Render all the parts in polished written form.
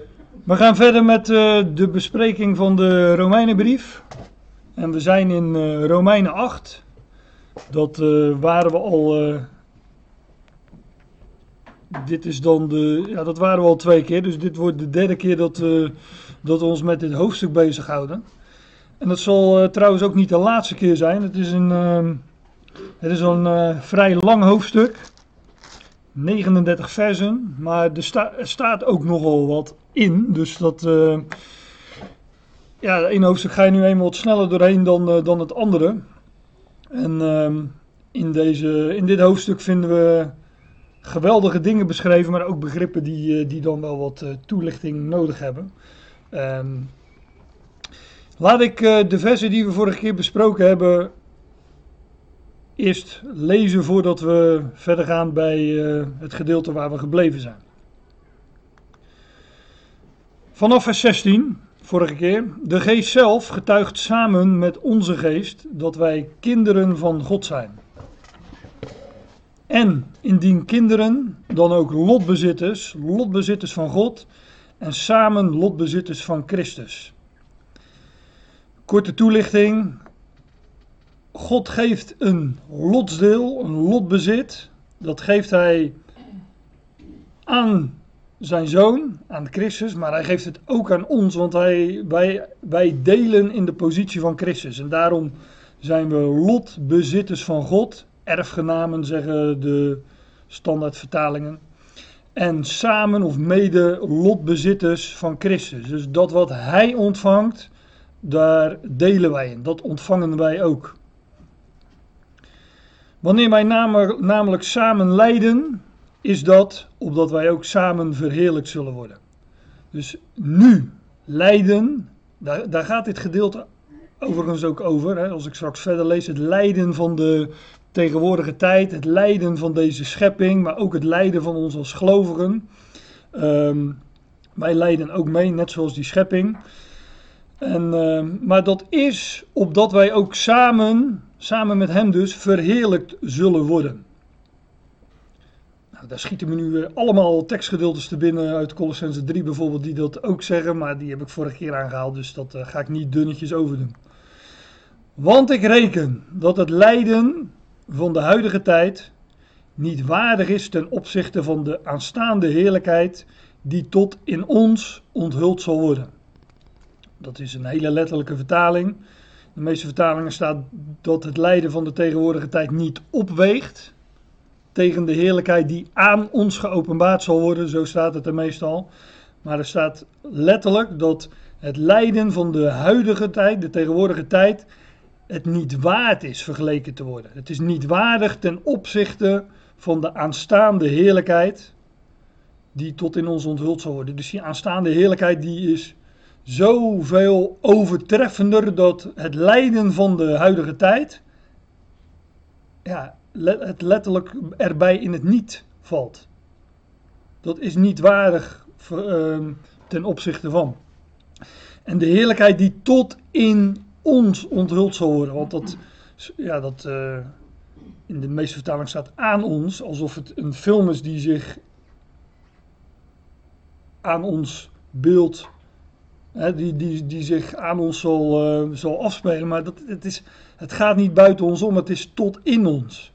We gaan verder met de bespreking van de Romeinenbrief. En we zijn in Romeinen 8. Dat waren we al. Dit is dan de. Ja, dat waren we al 2 keer. Dus dit wordt de 3e keer dat we ons met dit hoofdstuk bezighouden. En dat zal trouwens ook niet de laatste keer zijn. Het is een vrij lang hoofdstuk. 39 versen. Maar er staat ook nogal wat in. Dus dat. Ja, één hoofdstuk ga je nu eenmaal wat sneller doorheen dan het andere. En in dit hoofdstuk vinden we geweldige dingen beschreven, maar ook begrippen die dan wel wat toelichting nodig hebben. Laat ik de versen die we vorige keer besproken hebben eerst lezen voordat we verder gaan bij het gedeelte waar we gebleven zijn. Vanaf vers 16, vorige keer. De geest zelf getuigt samen met onze geest dat wij kinderen van God zijn. En indien kinderen, dan ook lotbezitters van God en samen lotbezitters van Christus. Korte toelichting. God geeft een lotsdeel, een lotbezit. Dat geeft hij aan zijn zoon, aan Christus, maar hij geeft het ook aan ons, want wij delen in de positie van Christus. En daarom zijn we lotbezitters van God, erfgenamen zeggen de standaardvertalingen. En samen of mede lotbezitters van Christus. Dus dat wat hij ontvangt, daar delen wij in. Dat ontvangen wij ook. Wanneer wij namelijk samen lijden, is dat opdat wij ook samen verheerlijkt zullen worden. Dus nu lijden, daar gaat dit gedeelte overigens ook over. Hè, als ik straks verder lees, het lijden van de tegenwoordige tijd, het lijden van deze schepping, maar ook het lijden van ons als gelovigen. Wij lijden ook mee, net zoals die schepping. Maar dat is opdat wij ook samen met hem dus verheerlijkt zullen worden. Nou, daar schieten me nu weer allemaal tekstgedeeltes te binnen uit Colossenzen 3 bijvoorbeeld die dat ook zeggen, maar die heb ik vorige keer aangehaald, dus dat ga ik niet dunnetjes overdoen. Want ik reken dat het lijden van de huidige tijd niet waardig is ten opzichte van de aanstaande heerlijkheid die tot in ons onthuld zal worden. Dat is een hele letterlijke vertaling. De meeste vertalingen staat dat het lijden van de tegenwoordige tijd niet opweegt tegen de heerlijkheid die aan ons geopenbaard zal worden, zo staat het er meestal. Maar er staat letterlijk dat het lijden van de huidige tijd, de tegenwoordige tijd, het niet waard is vergeleken te worden. Het is niet waardig ten opzichte van de aanstaande heerlijkheid die tot in ons onthuld zal worden. Dus die aanstaande heerlijkheid die is zoveel overtreffender dat het lijden van de huidige tijd het letterlijk erbij in het niet valt. Dat is niet waardig ten opzichte van. En de heerlijkheid die tot in ons onthuld zal worden. Want dat in de meeste vertalingen staat aan ons. Alsof het een film is die zich aan ons beeld, die zich aan ons zal afspelen. Maar het gaat niet buiten ons om. Het is tot in ons.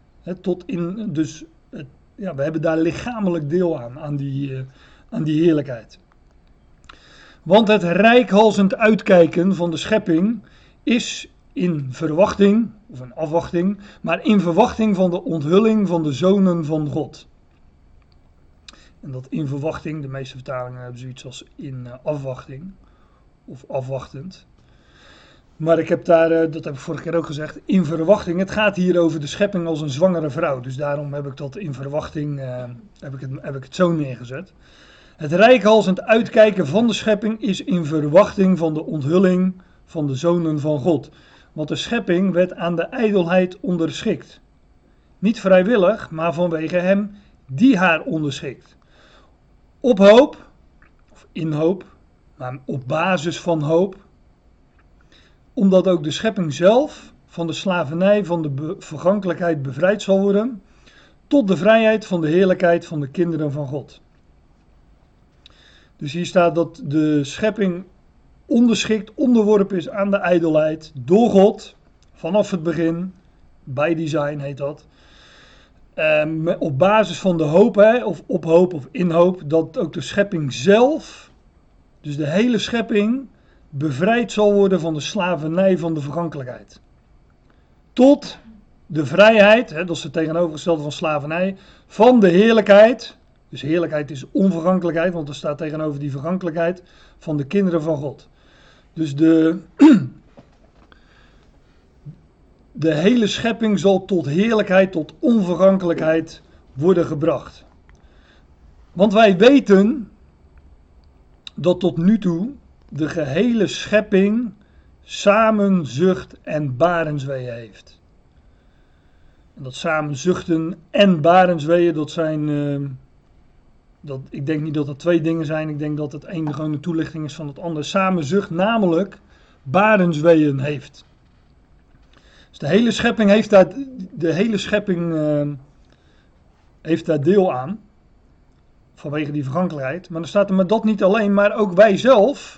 We hebben daar lichamelijk deel aan die heerlijkheid. Want het reikhalzend uitkijken van de schepping is in verwachting, of een afwachting, maar in verwachting van de onthulling van de zonen van God. En dat in verwachting, de meeste vertalingen hebben zoiets als in afwachting, of afwachtend. Maar ik heb daar, dat heb ik vorige keer ook gezegd, in verwachting. Het gaat hier over de schepping als een zwangere vrouw. Dus daarom heb ik dat in verwachting, heb ik het zo neergezet. Het reikhalzend uitkijken van de schepping is in verwachting van de onthulling van de zonen van God. Want de schepping werd aan de ijdelheid onderschikt. Niet vrijwillig, maar vanwege hem die haar onderschikt. Op hoop, of in hoop, maar op basis van hoop. Omdat ook de schepping zelf van de slavernij van de vergankelijkheid bevrijd zal worden, tot de vrijheid van de heerlijkheid van de kinderen van God. Dus hier staat dat de schepping onderschikt, onderworpen is aan de ijdelheid door God, vanaf het begin, bij design heet dat. Op basis van de hoop, of op hoop of in hoop, dat ook de schepping zelf, dus de hele schepping, bevrijd zal worden van de slavernij van de vergankelijkheid. Tot de vrijheid, dat is het tegenovergestelde van slavernij, van de heerlijkheid. Dus heerlijkheid is onvergankelijkheid, want er staat tegenover die vergankelijkheid van de kinderen van God. Dus de hele schepping zal tot heerlijkheid, tot onvergankelijkheid worden gebracht. Want wij weten dat tot nu toe de gehele schepping samenzucht en barensweeën heeft. En dat samenzuchten en barensweeën, dat zijn... ik denk niet dat dat twee dingen zijn. Ik denk dat het een gewoon een toelichting is van het andere. Samenzucht namelijk barensweeën heeft. Dus de hele schepping heeft daar deel aan. Vanwege die vergankelijkheid. Maar dan staat er maar dat niet alleen, maar ook wij zelf.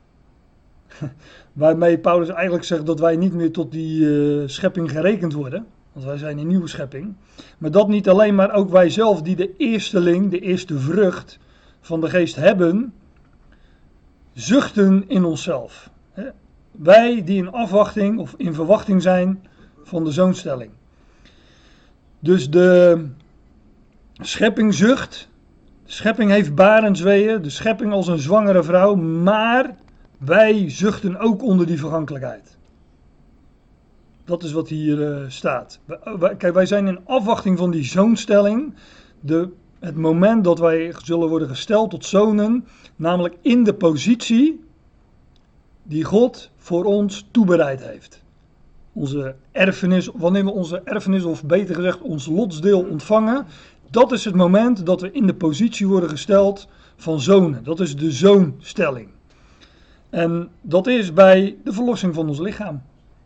Waarmee Paulus eigenlijk zegt dat wij niet meer tot die schepping gerekend worden. Want wij zijn een nieuwe schepping. Maar dat niet alleen, maar ook wij zelf die de eersteling, de eerste vrucht van de geest hebben, zuchten in onszelf. Wij die in afwachting of in verwachting zijn van de zoonstelling. Dus de schepping zucht. De schepping heeft barensweeën. De schepping als een zwangere vrouw. Maar wij zuchten ook onder die vergankelijkheid. Dat is wat hier staat. Kijk, wij zijn in afwachting van die zoonstelling. Het moment dat wij zullen worden gesteld tot zonen. Namelijk in de positie die God voor ons toebereid heeft. Onze erfenis, wanneer we onze erfenis, of beter gezegd ons lotsdeel ontvangen. Dat is het moment dat we in de positie worden gesteld van zonen. Dat is de zoonstelling. En dat is bij de verlossing van ons lichaam.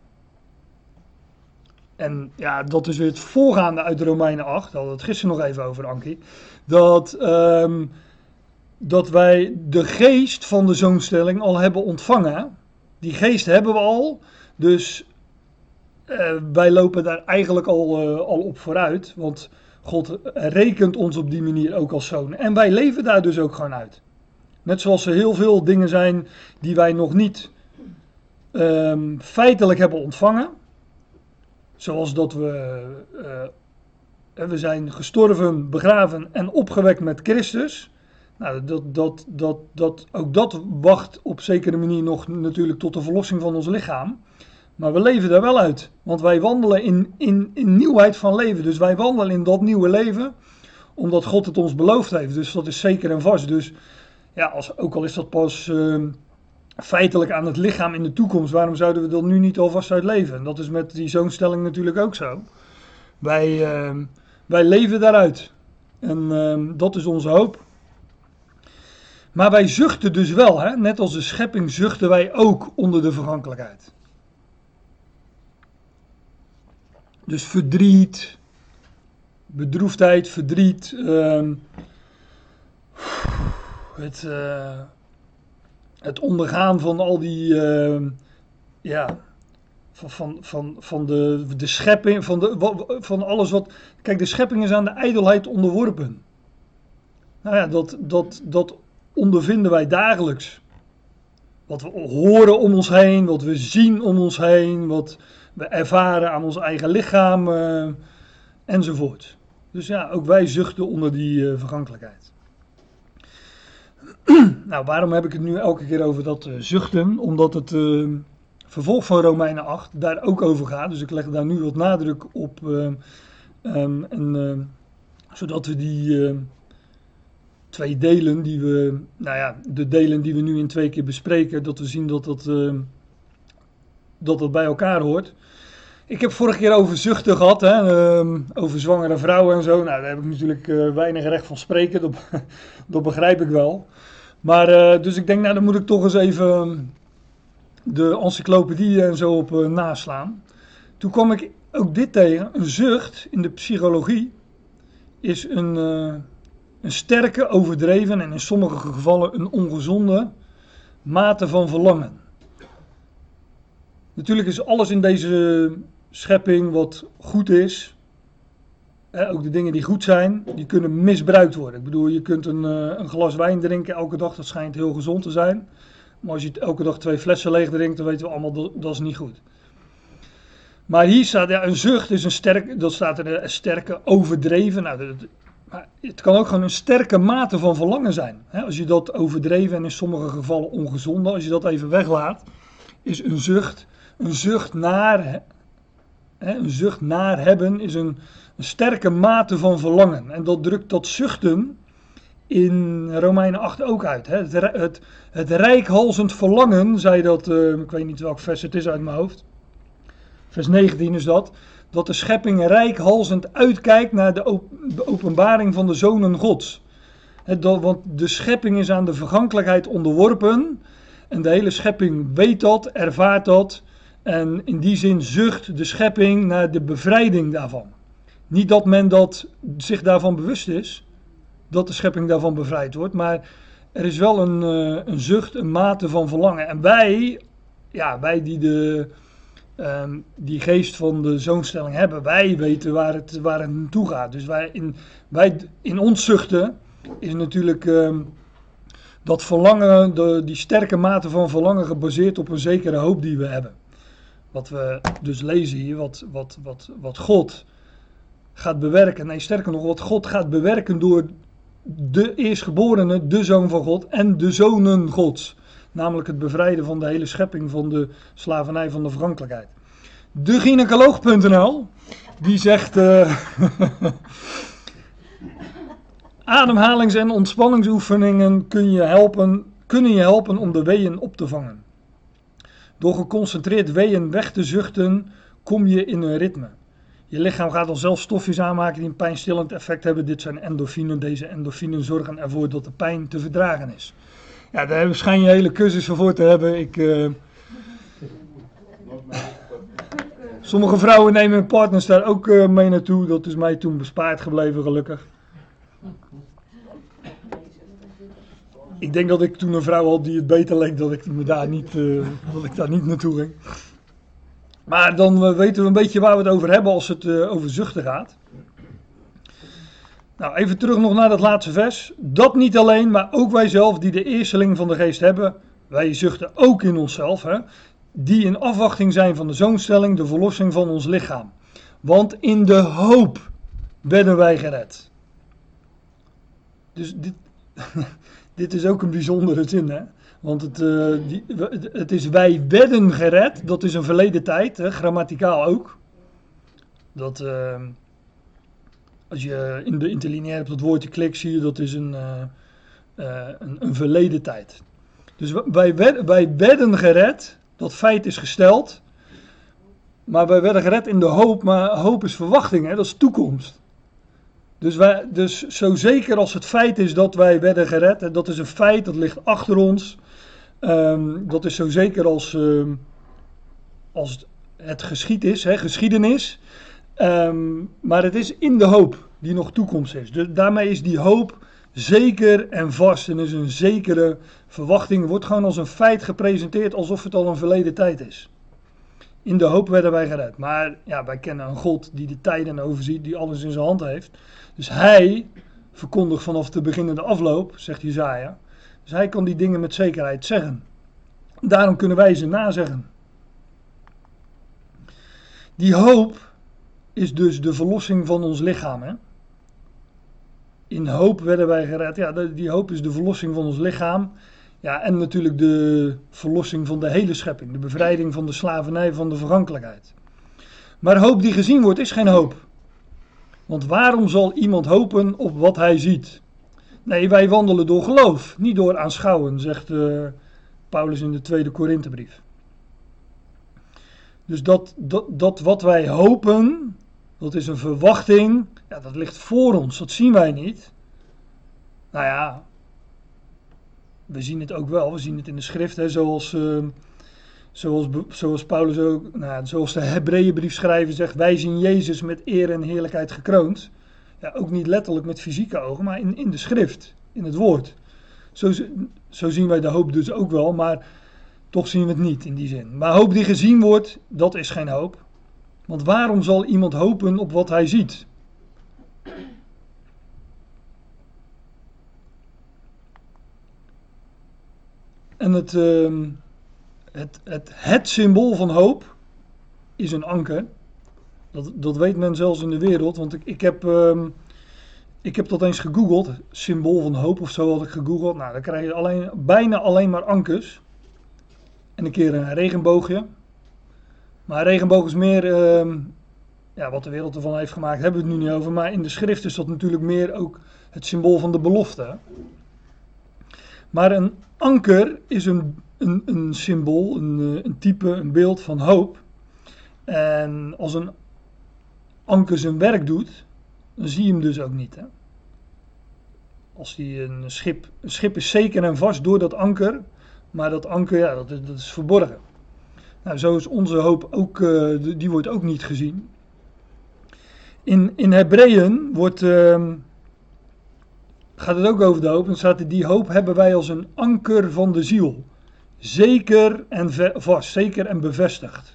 En ja, dat is weer het voorgaande uit Romeinen 8. Daar hadden we het gisteren nog even over, Ankie. Dat wij de geest van de zoonstelling al hebben ontvangen. Die geest hebben we al. Dus wij lopen daar eigenlijk al op vooruit. Want God rekent ons op die manier ook als zoon. En wij leven daar dus ook gewoon uit. Net zoals er heel veel dingen zijn die wij nog niet feitelijk hebben ontvangen. Zoals dat we zijn gestorven, begraven en opgewekt met Christus. Nou, ook dat wacht op zekere manier nog natuurlijk tot de verlossing van ons lichaam. Maar we leven daar wel uit. Want wij wandelen in nieuwheid van leven. Dus wij wandelen in dat nieuwe leven. Omdat God het ons beloofd heeft. Dus dat is zeker en vast. Dus ja, ook al is dat pas feitelijk aan het lichaam in de toekomst. Waarom zouden we dat nu niet alvast uit leven? En dat is met die zoonstelling natuurlijk ook zo. Wij leven daaruit. En dat is onze hoop. Maar wij zuchten dus wel. Hè? Net als de schepping zuchten wij ook onder de vergankelijkheid. Dus verdriet, bedroefdheid, verdriet, het ondergaan van al die, van de schepping, van alles wat. Kijk, de schepping is aan de ijdelheid onderworpen. Nou ja, dat ondervinden wij dagelijks. Wat we horen om ons heen, wat we zien om ons heen, wat we ervaren aan ons eigen lichaam, enzovoort. Dus ja, ook wij zuchten onder die vergankelijkheid. Nou, waarom heb ik het nu elke keer over dat zuchten? Omdat het vervolg van Romeinen 8 daar ook over gaat. Dus ik leg daar nu wat nadruk op. Zodat we die twee delen die we, de delen die we nu in 2 keer bespreken, dat we zien dat bij elkaar hoort. Ik heb vorige keer over zuchten gehad, hè, over zwangere vrouwen en zo. Nou, daar heb ik natuurlijk weinig recht van spreken, dat begrijp ik wel. Maar dus ik denk, dan moet ik toch eens even de encyclopedie en zo op naslaan. Toen kwam ik ook dit tegen. Een zucht in de psychologie is een een sterke, overdreven en in sommige gevallen een ongezonde mate van verlangen. Natuurlijk is alles in deze schepping wat goed is, ook de dingen die goed zijn, die kunnen misbruikt worden. Ik bedoel, je kunt een glas wijn drinken elke dag, dat schijnt heel gezond te zijn. Maar als je elke dag 2 flessen leeg drinkt, dan weten we allemaal dat is niet goed. Maar hier staat, een zucht is een sterke, dat staat er een sterke, overdreven. Nou, maar het kan ook gewoon een sterke mate van verlangen zijn. Als je dat overdreven en in sommige gevallen ongezonde, als je dat even weglaat, is een zucht naar hebben, is een sterke mate van verlangen. En dat drukt dat zuchten in Romeinen 8 ook uit. Het reikhalzend verlangen, zei dat, ik weet niet welk vers het is uit mijn hoofd. Vers 19 is dat de schepping reikhalzend uitkijkt naar de openbaring van de zonen Gods. Want de schepping is aan de vergankelijkheid onderworpen en de hele schepping weet dat, ervaart dat en in die zin zucht de schepping naar de bevrijding daarvan. Niet dat men zich daarvan bewust is, dat de schepping daarvan bevrijd wordt, maar er is wel een zucht, een mate van verlangen. En wij die die geest van de zoonstelling hebben, wij weten waar het naartoe gaat. Dus wij in ons zuchten is natuurlijk dat verlangen, die sterke mate van verlangen gebaseerd op een zekere hoop die we hebben. Wat we dus lezen hier, wat God gaat bewerken. Nee, sterker nog, wat God gaat bewerken door de eerstgeborene, de Zoon van God en de zonen Gods. Namelijk het bevrijden van de hele schepping van de slavernij van de vergankelijkheid. De gynaecoloog.nl die zegt ademhalings- en ontspanningsoefeningen kunnen je helpen om de weeën op te vangen. Door geconcentreerd weeën weg te zuchten kom je in een ritme. Je lichaam gaat dan zelf stofjes aanmaken die een pijnstillend effect hebben. Dit zijn endorfinen. Deze endorfinen zorgen ervoor dat de pijn te verdragen is. Ja, daar schijn je hele cursussen voor te hebben. Sommige vrouwen nemen hun partners daar ook mee naartoe. Dat is mij toen bespaard gebleven, gelukkig. Ik denk dat ik toen een vrouw had die het beter leek dat ik daar niet naartoe ging. Maar dan weten we een beetje waar we het over hebben als het over zuchten gaat. Nou, even terug nog naar dat laatste vers. Dat niet alleen, maar ook wij zelf die de eersteling van de geest hebben. Wij zuchten ook in onszelf, die in afwachting zijn van de zoonstelling, de verlossing van ons lichaam. Want in de hoop werden wij gered. Dus dit is ook een bijzondere zin, hè. Want het is wij werden gered, dat is een verleden tijd, grammaticaal ook. Dat, als je in de interlineair op dat woordje klikt, zie je dat is een verleden tijd. Dus wij werden gered, dat feit is gesteld, maar wij werden gered in de hoop, maar hoop is verwachting, dat is toekomst. Dus zo zeker als het feit is dat wij werden gered, en dat is een feit, dat ligt achter ons. Dat is zo zeker als het geschied is, geschiedenis. Maar het is in de hoop die nog toekomst is. Dus daarmee is die hoop zeker en vast en is een zekere verwachting. Wordt gewoon als een feit gepresenteerd alsof het al een verleden tijd is. In de hoop werden wij gered. Maar ja, wij kennen een God die de tijden overziet, die alles in zijn hand heeft. Dus hij verkondigt vanaf de beginnende afloop, zegt Jesaja. Dus hij kan die dingen met zekerheid zeggen. Daarom kunnen wij ze nazeggen. Die hoop is dus de verlossing van ons lichaam. Hè? In hoop werden wij gered. Ja, die hoop is de verlossing van ons lichaam. Ja, en natuurlijk de verlossing van de hele schepping. De bevrijding van de slavernij van de vergankelijkheid. Maar hoop die gezien wordt is geen hoop. Want waarom zal iemand hopen op wat hij ziet? Nee, wij wandelen door geloof, niet door aanschouwen, zegt Paulus in de 2e Korinthebrief. Dus dat wat wij hopen, dat is een verwachting, ja, dat ligt voor ons, dat zien wij niet. Nou ja, we zien het ook wel, we zien het in de schrift, hè, zoals Paulus ook, zoals de Hebreeënbrief schrijver zegt, wij zien Jezus met eer en heerlijkheid gekroond. Ja, ook niet letterlijk met fysieke ogen, maar in de schrift, in het woord. Zo zien wij de hoop dus ook wel, maar toch zien we het niet in die zin. Maar hoop die gezien wordt, dat is geen hoop. Want waarom zal iemand hopen op wat hij ziet? En het symbool van hoop is een anker. Dat weet men zelfs in de wereld, want ik heb dat eens gegoogeld. Symbool van hoop of zo had ik gegoogeld. Nou, dan krijg je bijna alleen maar ankers. En een keer een regenboogje. Maar een regenboog is meer, wat de wereld ervan heeft gemaakt, hebben we het nu niet over. Maar in de schrift is dat natuurlijk meer ook het symbool van de belofte. Maar een anker is een symbool, een type, een beeld van hoop. En als een anker zijn werk doet, dan zie je hem dus ook niet. Hè? Als die een schip is zeker en vast door dat anker, maar dat anker, ja, dat is verborgen. Nou, zo is onze hoop ook, die wordt ook niet gezien. In Hebreeën gaat het ook over de hoop. Dan staat er, die hoop hebben wij als een anker van de ziel. Zeker en vast, zeker en bevestigd.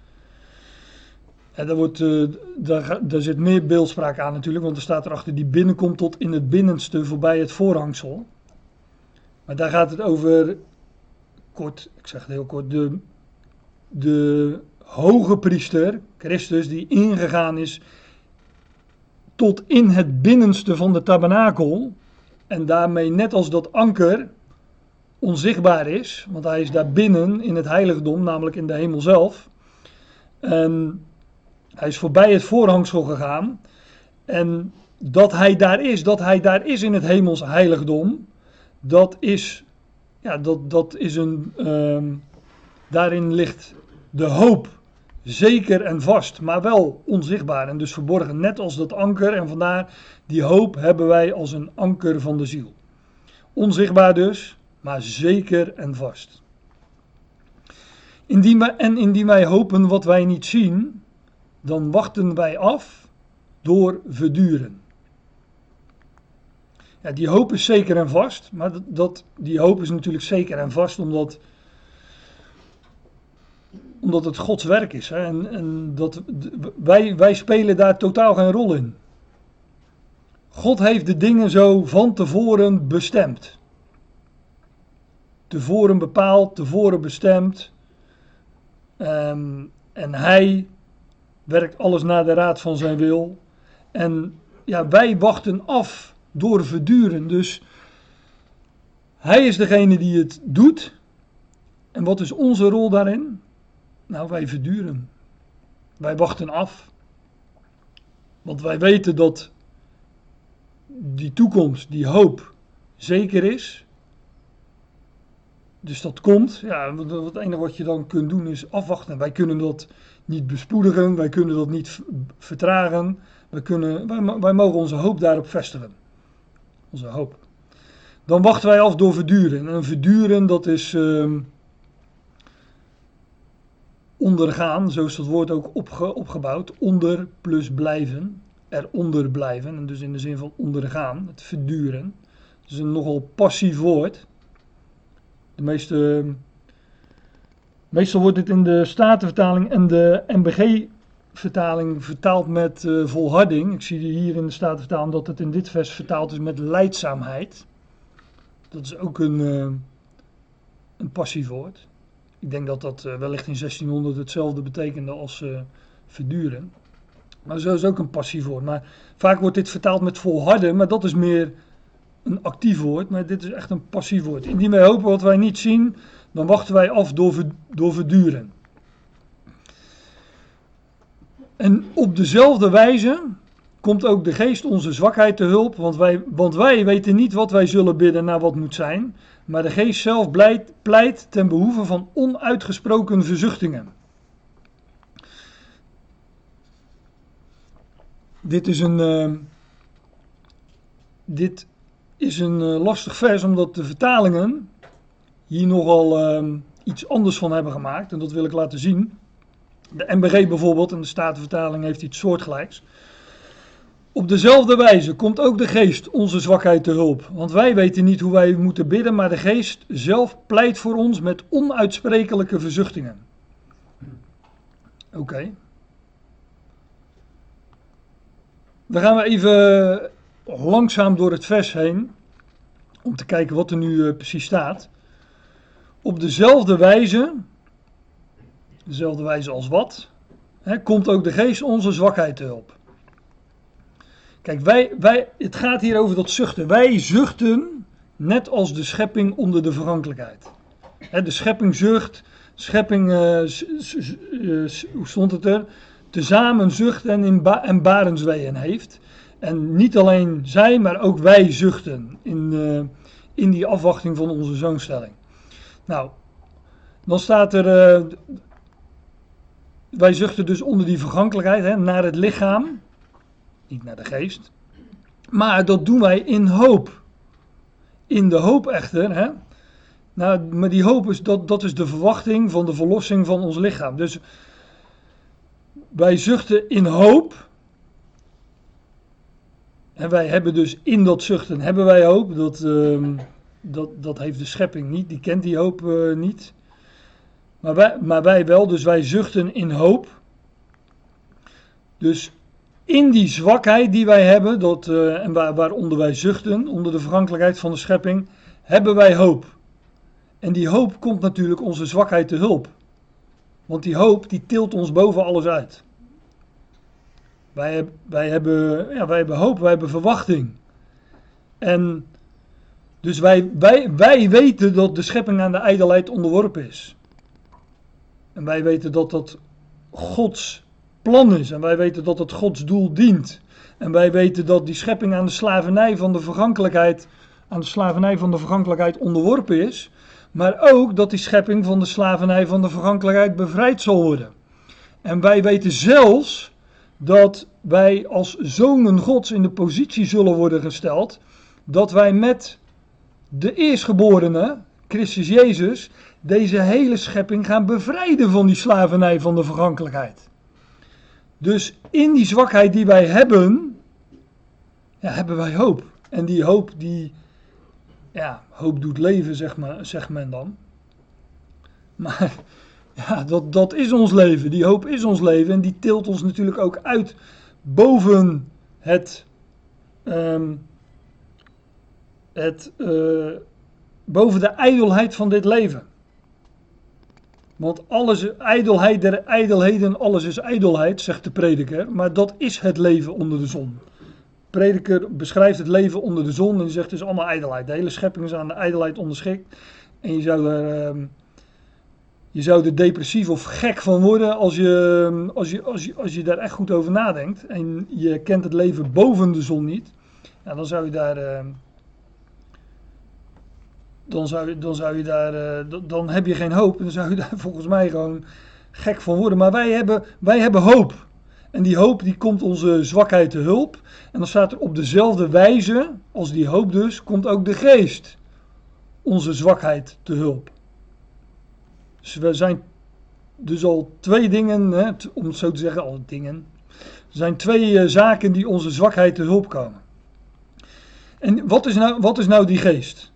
En daar zit meer beeldspraak aan natuurlijk, want er staat erachter die binnenkomt tot in het binnenste voorbij het voorhangsel. Maar daar gaat het over, kort, ik zeg het heel kort, de hoge priester, Christus, die ingegaan is tot in het binnenste van de tabernakel. En daarmee net als dat anker onzichtbaar is, want hij is daar binnen in het heiligdom, namelijk in de hemel zelf. En hij is voorbij het voorhangsel gegaan. En dat hij daar is in het hemels heiligdom, daarin ligt de hoop zeker en vast, maar wel onzichtbaar en dus verborgen, net als dat anker. En vandaar, die hoop hebben wij als een anker van de ziel. Onzichtbaar dus, maar zeker en vast. Indien wij hopen wat wij niet zien, dan wachten wij af door verduren. Ja, die hoop is zeker en vast, maar die hoop is natuurlijk zeker en vast omdat het Gods werk is. Hè? En wij spelen daar totaal geen rol in. God heeft de dingen zo van tevoren bestemd. Tevoren bepaald, tevoren bestemd. En hij werkt alles naar de raad van zijn wil. En ja, wij wachten af door verduren. Dus hij is degene die het doet. En wat is onze rol daarin? Nou, wij verduren. Wij wachten af. Want wij weten dat die toekomst, die hoop, zeker is. Dus dat komt. Ja, het enige wat je dan kunt doen is afwachten. Wij kunnen dat niet bespoedigen. Wij kunnen dat niet vertragen. Wij mogen onze hoop daarop vestigen. Onze hoop. Dan wachten wij af door verduren. En verduren, dat is ondergaan. Zo is dat woord ook opgebouwd. Onder plus blijven. Eronder blijven. En dus in de zin van ondergaan. Het verduren. Dat is een nogal passief woord. Meestal wordt dit in de Statenvertaling en de NBG-vertaling vertaald met volharding. Ik zie hier in de Statenvertaling dat het in dit vers vertaald is met lijdzaamheid. Dat is ook een passief woord. Ik denk dat dat wellicht in 1600 hetzelfde betekende als verduren. Maar zo is ook een passief woord. Maar vaak wordt dit vertaald met volharden, maar dat is meer een actief woord, maar dit is echt een passief woord. Indien wij hopen wat wij niet zien, dan wachten wij af door verduren. En op dezelfde wijze komt ook de geest onze zwakheid te hulp, want wij weten niet wat wij zullen bidden naar wat moet zijn, maar de geest zelf pleit ten behoeve van onuitgesproken verzuchtingen. Dit is een lastig vers, omdat de vertalingen hier nogal iets anders van hebben gemaakt. En dat wil ik laten zien. De NBG bijvoorbeeld, en de Statenvertaling heeft iets soortgelijks. Op dezelfde wijze komt ook de geest onze zwakheid te hulp. Want wij weten niet hoe wij moeten bidden, maar de geest zelf pleit voor ons met onuitsprekelijke verzuchtingen. Oké. Dan gaan we even langzaam door het vers heen, om te kijken wat er nu precies staat. Op dezelfde wijze als wat, komt ook de geest onze zwakheid te hulp. Kijk, het gaat hier over dat zuchten. Wij zuchten net als de schepping onder de vergankelijkheid. De schepping zucht, hoe stond het er? Tezamen zucht en barensweeën heeft. En niet alleen zij, maar ook wij zuchten in die afwachting van onze zoonstelling. Nou, dan staat er, wij zuchten dus onder die vergankelijkheid, naar het lichaam. Niet naar de geest. Maar dat doen wij in hoop. In de hoop echter. Nou, maar die hoop is, dat is de verwachting van de verlossing van ons lichaam. Dus wij zuchten in hoop. En wij hebben dus in dat zuchten hebben wij hoop. Dat heeft de schepping niet. Die kent die hoop niet. Maar wij wel. Dus wij zuchten in hoop. Dus in die zwakheid die wij hebben, en waaronder wij zuchten, onder de vergankelijkheid van de schepping, hebben wij hoop. En die hoop komt natuurlijk onze zwakheid te hulp. Want die hoop, die tilt ons boven alles uit. Wij hebben hoop, wij hebben verwachting. En dus wij weten dat de schepping aan de ijdelheid onderworpen is. En wij weten dat dat Gods plan is. En wij weten dat het Gods doel dient. En wij weten dat die schepping aan de slavernij van de vergankelijkheid onderworpen is. Maar ook dat die schepping van de slavernij van de vergankelijkheid bevrijd zal worden. En wij weten zelfs dat wij als zonen Gods in de positie zullen worden gesteld dat wij met de eerstgeborene, Christus Jezus, deze hele schepping gaan bevrijden van die slavernij van de vergankelijkheid. Dus in die zwakheid die wij hebben, hebben wij hoop. En die hoop, hoop doet leven, zegt men dan. Maar dat is ons leven. Die hoop is ons leven. En die tilt ons natuurlijk ook uit boven boven de ijdelheid van dit leven. Want alles, ijdelheid der ijdelheden, alles is ijdelheid, zegt de prediker. Maar dat is het leven onder de zon. De prediker beschrijft het leven onder de zon en die zegt het is allemaal ijdelheid. De hele schepping is aan de ijdelheid onderschikt. En je zou er depressief of gek van worden als je daar echt goed over nadenkt. En je kent het leven boven de zon niet. Ja, dan zou je daar... Dan heb je geen hoop. Dan zou je daar volgens mij gewoon gek van worden. Maar wij hebben hoop. En die hoop die komt onze zwakheid te hulp. En dan staat er op dezelfde wijze als die hoop dus, komt ook de geest onze zwakheid te hulp. Dus we zijn dus al twee dingen, om het zo te zeggen, al dingen. Er zijn twee zaken die onze zwakheid te hulp komen. En wat is nou die geest?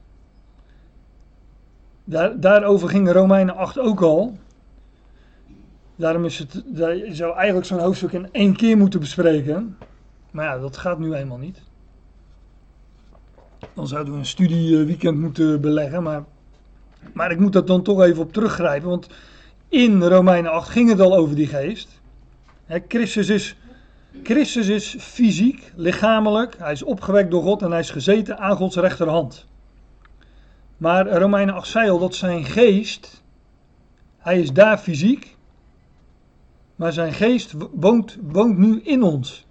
Daarover ging Romeinen 8 ook al. Daarom je zou eigenlijk zo'n hoofdstuk in 1 keer moeten bespreken. Maar ja, dat gaat nu eenmaal niet. Dan zouden we een studieweekend moeten beleggen. Maar ik moet dat dan toch even op teruggrijpen. Want in Romeinen 8 ging het al over die geest. Christus is fysiek, lichamelijk. Hij is opgewekt door God en hij is gezeten aan Gods rechterhand. Maar Romeinen 8 zei al dat zijn geest, hij is daar fysiek, maar zijn geest woont nu in ons.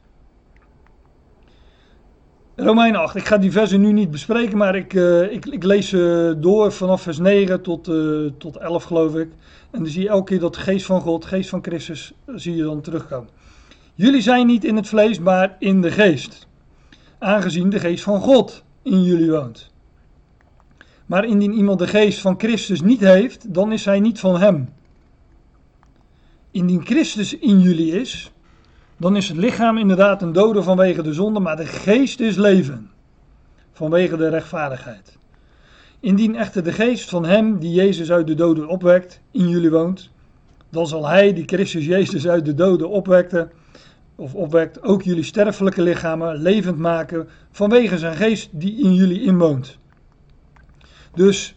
Romeinen 8, ik ga die versen nu niet bespreken, maar ik lees door vanaf vers 9 tot 11 geloof ik. En dan zie je elke keer dat de geest van God, geest van Christus, zie je dan terugkomen. Jullie zijn niet in het vlees, maar in de geest. Aangezien de geest van God in jullie woont. Maar indien iemand de geest van Christus niet heeft, dan is hij niet van hem. Indien Christus in jullie is, dan is het lichaam inderdaad een dode vanwege de zonde, maar de geest is leven, vanwege de rechtvaardigheid. Indien echter de geest van hem die Jezus uit de doden opwekt, in jullie woont, dan zal hij die Christus Jezus uit de doden opwekt, ook jullie sterfelijke lichamen levend maken, vanwege zijn geest die in jullie inwoont. Dus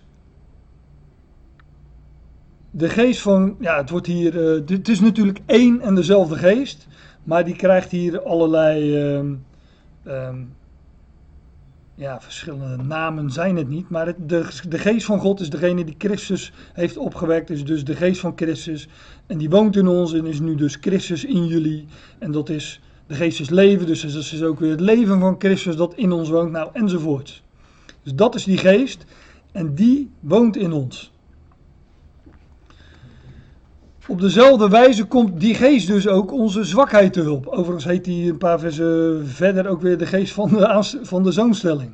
de geest van, ja, het wordt hier, het is natuurlijk één en dezelfde geest, maar die krijgt hier allerlei verschillende namen zijn het niet, maar de geest van God is degene die Christus heeft opgewekt, is dus de geest van Christus en die woont in ons en is nu dus Christus in jullie en dat is, de geest is leven, dus dat is ook weer het leven van Christus dat in ons woont, nou enzovoort. Dus dat is die geest en die woont in ons. Op dezelfde wijze komt die geest dus ook onze zwakheid te hulp. Overigens heet die een paar versen verder ook weer de geest van de zoonstelling.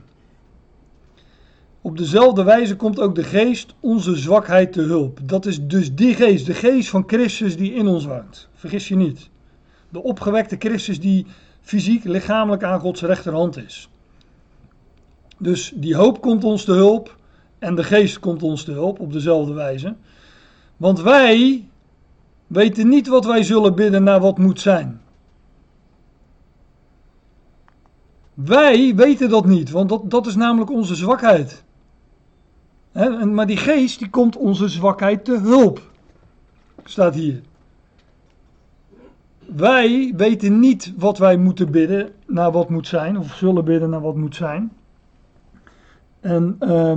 Op dezelfde wijze komt ook de geest onze zwakheid te hulp. Dat is dus die geest, de geest van Christus die in ons woont. Vergis je niet. De opgewekte Christus die fysiek, lichamelijk aan Gods rechterhand is. Dus die hoop komt ons te hulp en de geest komt ons te hulp op dezelfde wijze. Want wij weten niet wat wij zullen bidden naar wat moet zijn. Wij weten dat niet, want dat is namelijk onze zwakheid. Maar die geest die komt onze zwakheid te hulp. Staat hier. Wij weten niet wat wij moeten bidden naar wat moet zijn, of zullen bidden naar wat moet zijn. En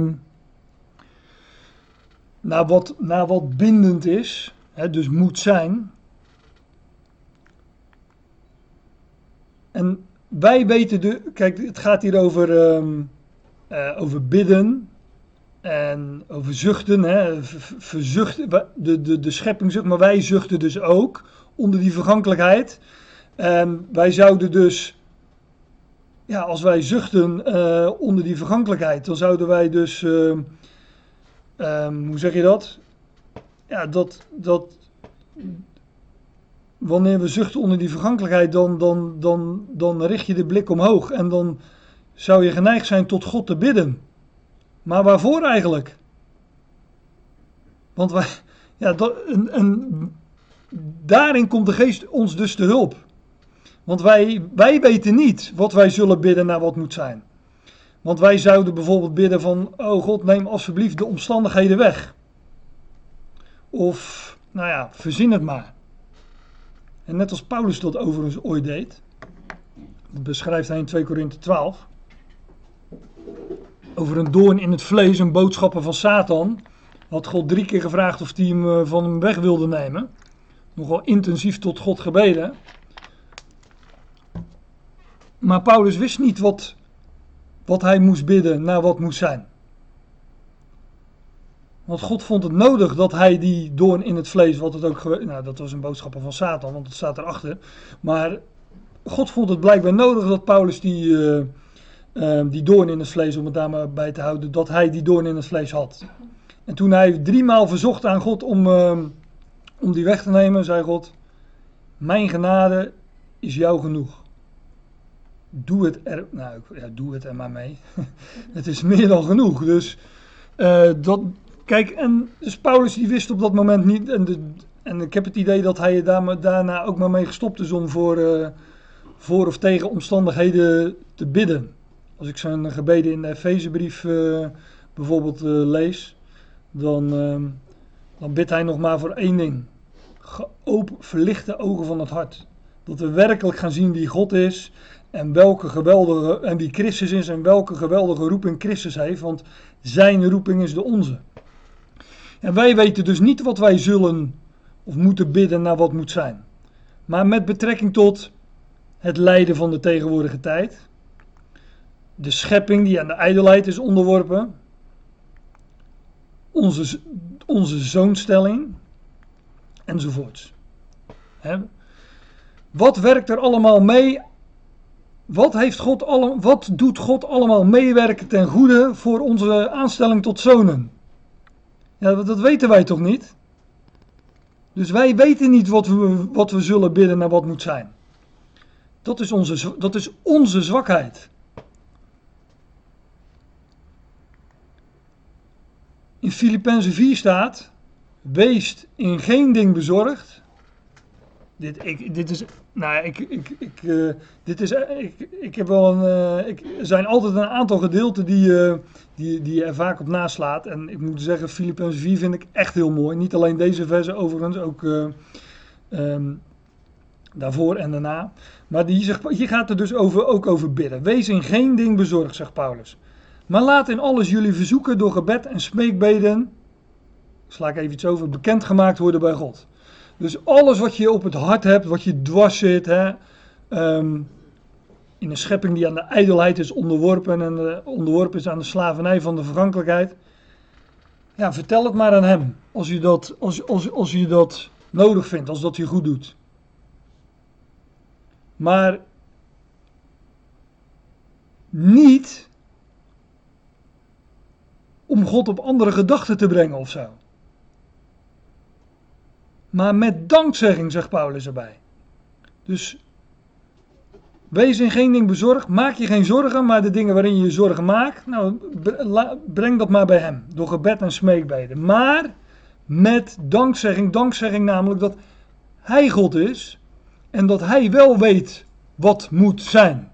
naar wat bindend is, dus moet zijn. En wij weten, kijk, het gaat hier over bidden en over zuchten, verzuchten, de schepping zucht, maar wij zuchten dus ook onder die vergankelijkheid. En wij zouden dus, ja, als wij zuchten onder die vergankelijkheid, dan zouden wij dus, hoe zeg je dat? Ja, dat wanneer we zuchten onder die vergankelijkheid, dan richt je de blik omhoog en dan zou je geneigd zijn tot God te bidden. Maar waarvoor eigenlijk? Want daarin komt de geest ons dus te hulp. Want wij weten niet wat wij zullen bidden naar wat moet zijn. Want wij zouden bijvoorbeeld bidden van, oh God, neem alsjeblieft de omstandigheden weg. Of, nou ja, verzin het maar. En net als Paulus dat overigens ooit deed, dat beschrijft hij in 2 Korinthe 12, over een doorn in het vlees, een boodschapper van Satan, had God 3 keer gevraagd of hij hem van hem weg wilde nemen. Nogal intensief tot God gebeden. Maar Paulus wist niet wat hij moest bidden naar wat moest zijn. Want God vond het nodig dat hij die doorn in het vlees, wat het ook dat was een boodschapper van Satan, want het staat erachter. Maar God vond het blijkbaar nodig dat Paulus die doorn in het vlees, om het daar maar bij te houden, dat hij die doorn in het vlees had. En toen hij 3 maal verzocht aan God om die weg te nemen, zei God, mijn genade is jou genoeg. Doe het er maar mee. Het is meer dan genoeg. Dus kijk, en dus Paulus die wist op dat moment niet, en ik heb het idee dat hij daarna ook maar mee gestopt is om voor of tegen omstandigheden te bidden. Als ik zijn gebeden in de Efezebrief bijvoorbeeld lees, dan bidt hij nog maar voor 1 ding. Verlichte ogen van het hart. Dat we werkelijk gaan zien wie God is en wie Christus is en welke geweldige roeping Christus heeft, want zijn roeping is de onze. En wij weten dus niet wat wij zullen of moeten bidden naar wat moet zijn. Maar met betrekking tot het lijden van de tegenwoordige tijd, de schepping die aan de ijdelheid is onderworpen, onze zoonstelling, enzovoorts. Wat werkt er allemaal mee? Wat doet God allemaal meewerken ten goede voor onze aanstelling tot zonen? Ja, dat weten wij toch niet? Dus wij weten niet wat we zullen bidden naar wat moet zijn. Dat is onze zwakheid. In Filippenzen 4 staat, wees in geen ding bezorgd. Er zijn altijd een aantal gedeelten die je er vaak op naslaat. En ik moet zeggen, Filippenzen 4 vind ik echt heel mooi. Niet alleen deze verse overigens, ook daarvoor en daarna. Maar hier gaat het dus ook over bidden. Wees in geen ding bezorgd, zegt Paulus. Maar laat in alles jullie verzoeken door gebed en smeekbeden, sla ik even iets over, bekendgemaakt worden bij God. Dus alles wat je op het hart hebt, wat je dwars zit, in een schepping die aan de ijdelheid is onderworpen en onderworpen is aan de slavernij van de vergankelijkheid. Ja, vertel het maar aan hem, als je dat nodig vindt, als dat je goed doet. Maar niet om God op andere gedachten te brengen of zo. Maar met dankzegging, zegt Paulus erbij. Dus wees in geen ding bezorgd, maak je geen zorgen, maar de dingen waarin je je zorgen maakt, nou, breng dat maar bij hem, door gebed en smeekbeden. Maar met dankzegging namelijk dat hij God is en dat hij wel weet wat moet zijn.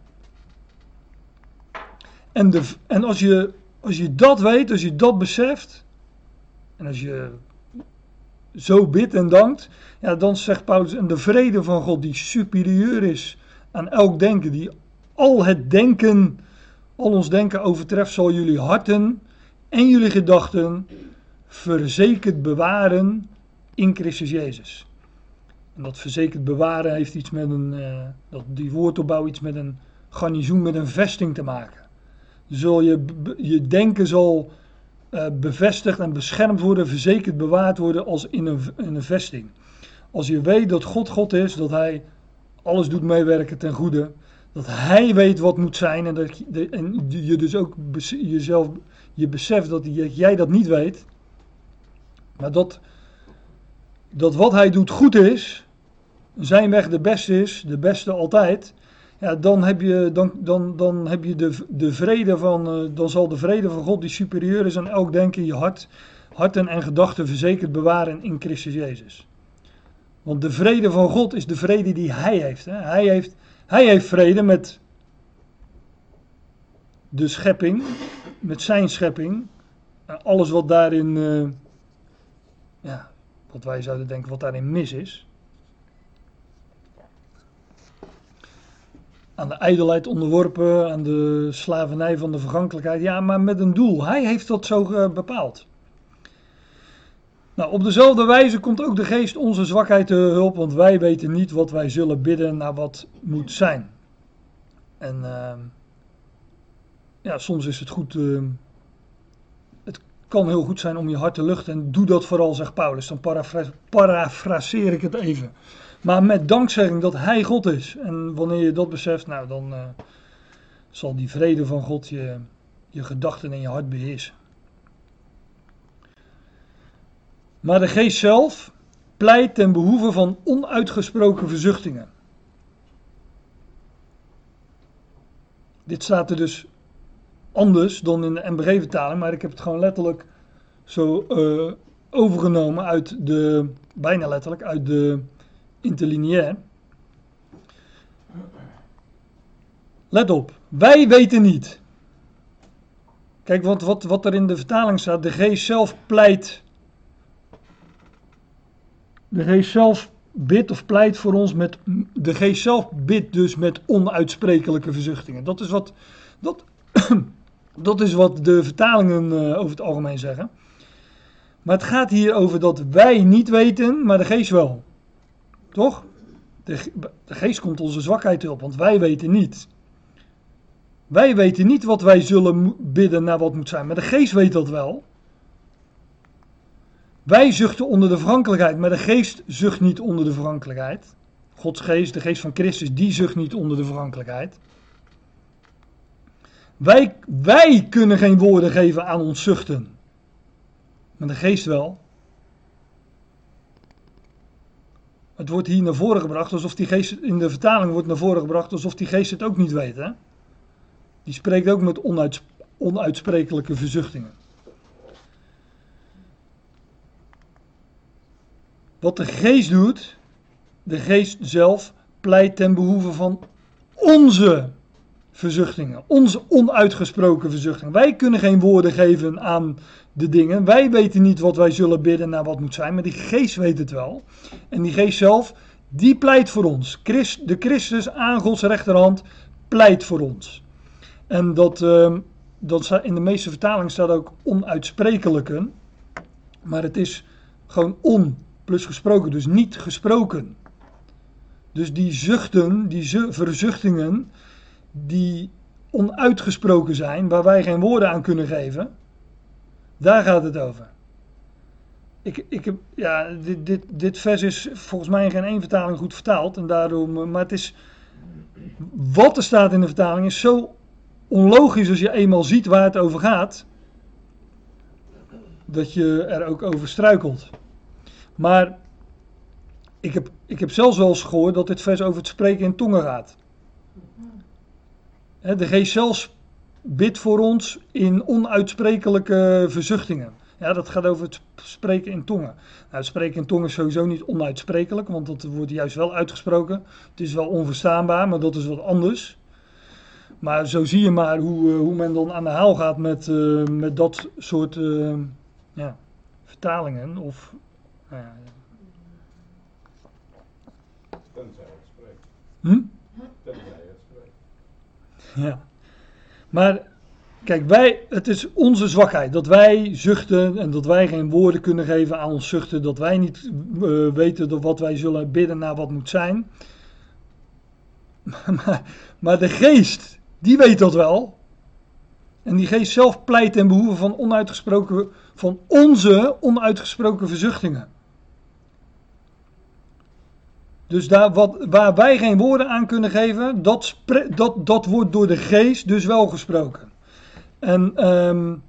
En als je dat weet, als je dat beseft, en als je zo bidt en dankt, ja, dan zegt Paulus, en de vrede van God die superieur is aan elk denken, die al ons denken overtreft, zal jullie harten en jullie gedachten verzekerd bewaren in Christus Jezus. En dat verzekerd bewaren heeft iets met die woordopbouw iets met een garnizoen, met een vesting te maken. Je denken zal bevestigd en beschermd worden, verzekerd bewaard worden als in een vesting. Als je weet dat God is, dat hij alles doet meewerken ten goede, dat hij weet wat moet zijn en je dus ook je beseft dat jij dat niet weet, maar dat wat hij doet goed is, zijn weg de beste is, de beste altijd. Ja, dan heb je de vrede dan zal de vrede van God die superieur is aan elk denken je harten en gedachten verzekerd bewaren in Christus Jezus. Want de vrede van God is de vrede die hij heeft. Hè. Hij heeft vrede met de schepping, met zijn schepping. Alles wat daarin, wat wij zouden denken wat daarin mis is. Aan de ijdelheid onderworpen, aan de slavernij van de vergankelijkheid. Ja, maar met een doel. Hij heeft dat zo bepaald. Nou, op dezelfde wijze komt ook de geest onze zwakheid te hulp, want wij weten niet wat wij zullen bidden naar wat moet zijn. En soms is het goed, het kan heel goed zijn om je hart te luchten en doe dat vooral, zegt Paulus. Dan parafraseer ik het even. Maar met dankzegging dat hij God is. En wanneer je dat beseft, nou dan zal die vrede van God je gedachten en je hart beheersen. Maar de geest zelf pleit ten behoeve van onuitgesproken verzuchtingen. Dit staat er dus anders dan in de NBG-vertaling, maar ik heb het gewoon letterlijk zo overgenomen bijna letterlijk uit de interlineair. Let op, wij weten niet. Kijk, wat er in de vertaling staat, de geest zelf pleit. De geest zelf bidt of pleit voor ons de geest zelf bidt dus met onuitsprekelijke verzuchtingen. Dat is wat de vertalingen over het algemeen zeggen. Maar het gaat hier over dat wij niet weten, maar de geest wel. Toch? De geest komt onze zwakheid op, want wij weten niet. Wij weten niet wat wij zullen bidden naar wat moet zijn, maar de geest weet dat wel. Wij zuchten onder de vergankelijkheid, maar de geest zucht niet onder de vergankelijkheid. Gods geest, de geest van Christus, die zucht niet onder de vergankelijkheid. Wij kunnen geen woorden geven aan ons zuchten, maar de geest wel. Het wordt hier naar voren gebracht alsof die geest, in de vertaling wordt naar voren gebracht alsof die geest het ook niet weet. Hè? Die spreekt ook met onuitsprekelijke verzuchtingen. Wat de geest doet, de geest zelf pleit ten behoeve van onze verzuchtingen, onze onuitgesproken verzuchtingen. Wij kunnen geen woorden geven aan de dingen. Wij weten niet wat wij zullen bidden naar wat moet zijn, maar die geest weet het wel. En die geest zelf, die pleit voor ons. De Christus aan Gods rechterhand pleit voor ons. En dat staat, in de meeste vertalingen staat ook onuitsprekelijken. Maar het is gewoon plus gesproken, dus niet gesproken. Dus die zuchten, die verzuchtingen, die onuitgesproken zijn, waar wij geen woorden aan kunnen geven, daar gaat het over. Dit vers is volgens mij in geen één vertaling goed vertaald. En daarom, maar het is, wat er staat in de vertaling is zo onlogisch als je eenmaal ziet waar het over gaat, dat je er ook over struikelt. Maar ik heb zelfs wel eens gehoord dat dit vers over het spreken in tongen gaat. De geest zelfs bidt voor ons in onuitsprekelijke verzuchtingen. Ja, dat gaat over het spreken in tongen. Nou, het spreken in tongen is sowieso niet onuitsprekelijk, want dat wordt juist wel uitgesproken. Het is wel onverstaanbaar, maar dat is wat anders. Maar zo zie je maar hoe men dan aan de haal gaat met dat soort vertalingen. Of, Tenzij het spreekt. Tenzij het spreekt. Ja. Maar kijk, het is onze zwakheid dat wij zuchten en dat wij geen woorden kunnen geven aan ons zuchten. Dat wij niet weten wat wij zullen bidden naar wat moet zijn. Maar de geest, die weet dat wel. En die geest zelf pleit ten behoeve van onze onuitgesproken verzuchtingen. Dus waar wij geen woorden aan kunnen geven, dat wordt door de geest dus wel gesproken. En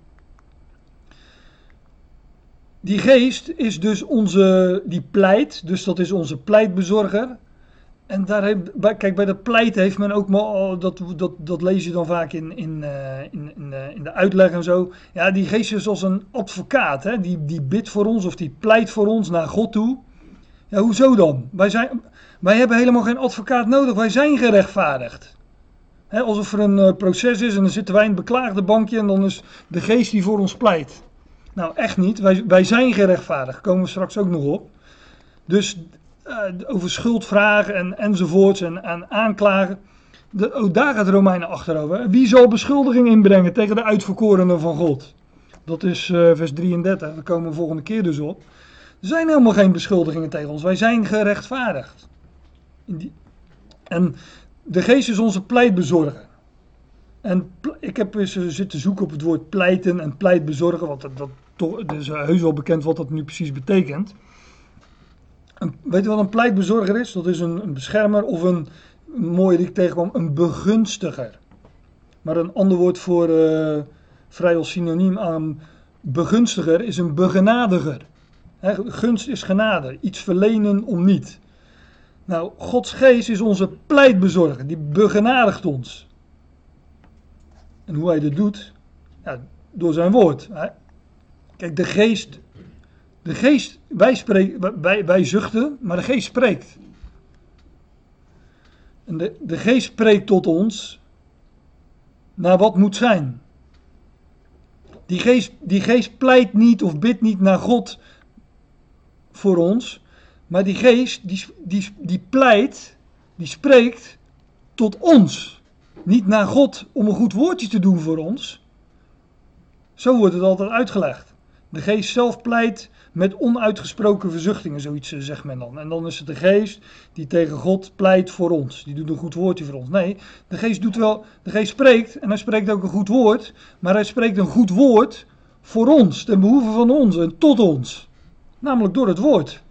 die geest is dus die pleit, dus dat is onze pleitbezorger. En kijk, bij dat pleiten heeft men ook, dat lees je dan vaak in de uitleg en zo. Ja, die geest is als een advocaat, hè? Die bidt voor ons of die pleit voor ons naar God toe. Ja, hoezo dan? Wij hebben helemaal geen advocaat nodig, wij zijn gerechtvaardigd. He, alsof er een proces is en dan zitten wij in het beklaagde bankje en dan is de geest die voor ons pleit. Nou, echt niet, wij zijn gerechtvaardigd, daar komen we straks ook nog op. Dus over schuldvragen enzovoorts en aanklagen, daar gaat Romeinen achterover. Wie zal beschuldiging inbrengen tegen de uitverkorenen van God? Dat is vers 33, daar komen we volgende keer dus op. Er zijn helemaal geen beschuldigingen tegen ons. Wij zijn gerechtvaardigd. En de geest is onze pleitbezorger. En ik heb eens zitten zoeken op het woord pleiten en pleitbezorgen. Want dat is heus wel bekend wat dat nu precies betekent. Weet je wat een pleitbezorger is? Dat is een beschermer of een mooie die ik tegenkwam, een begunstiger. Maar een ander woord voor vrijwel synoniem aan begunstiger is een begenadiger. Gunst is genade, iets verlenen om niet. Nou, Gods geest is onze pleitbezorger, die begenadigt ons. En hoe hij dat doet? Ja, door zijn woord. Kijk, de geest, wij zuchten, maar de geest spreekt. En de geest spreekt tot ons naar wat moet zijn. Die geest pleit niet of bidt niet naar God voor ons, maar die geest die pleit, die spreekt tot ons. Niet naar God om een goed woordje te doen voor ons. Zo wordt het altijd uitgelegd. De geest zelf pleit met onuitgesproken verzuchtingen, zoiets zegt men dan. En dan is het de geest die tegen God pleit voor ons. Die doet een goed woordje voor ons. Nee, de geest spreekt en hij spreekt ook een goed woord, maar hij spreekt een goed woord voor ons, ten behoeve van ons en tot ons. Namelijk door het woord.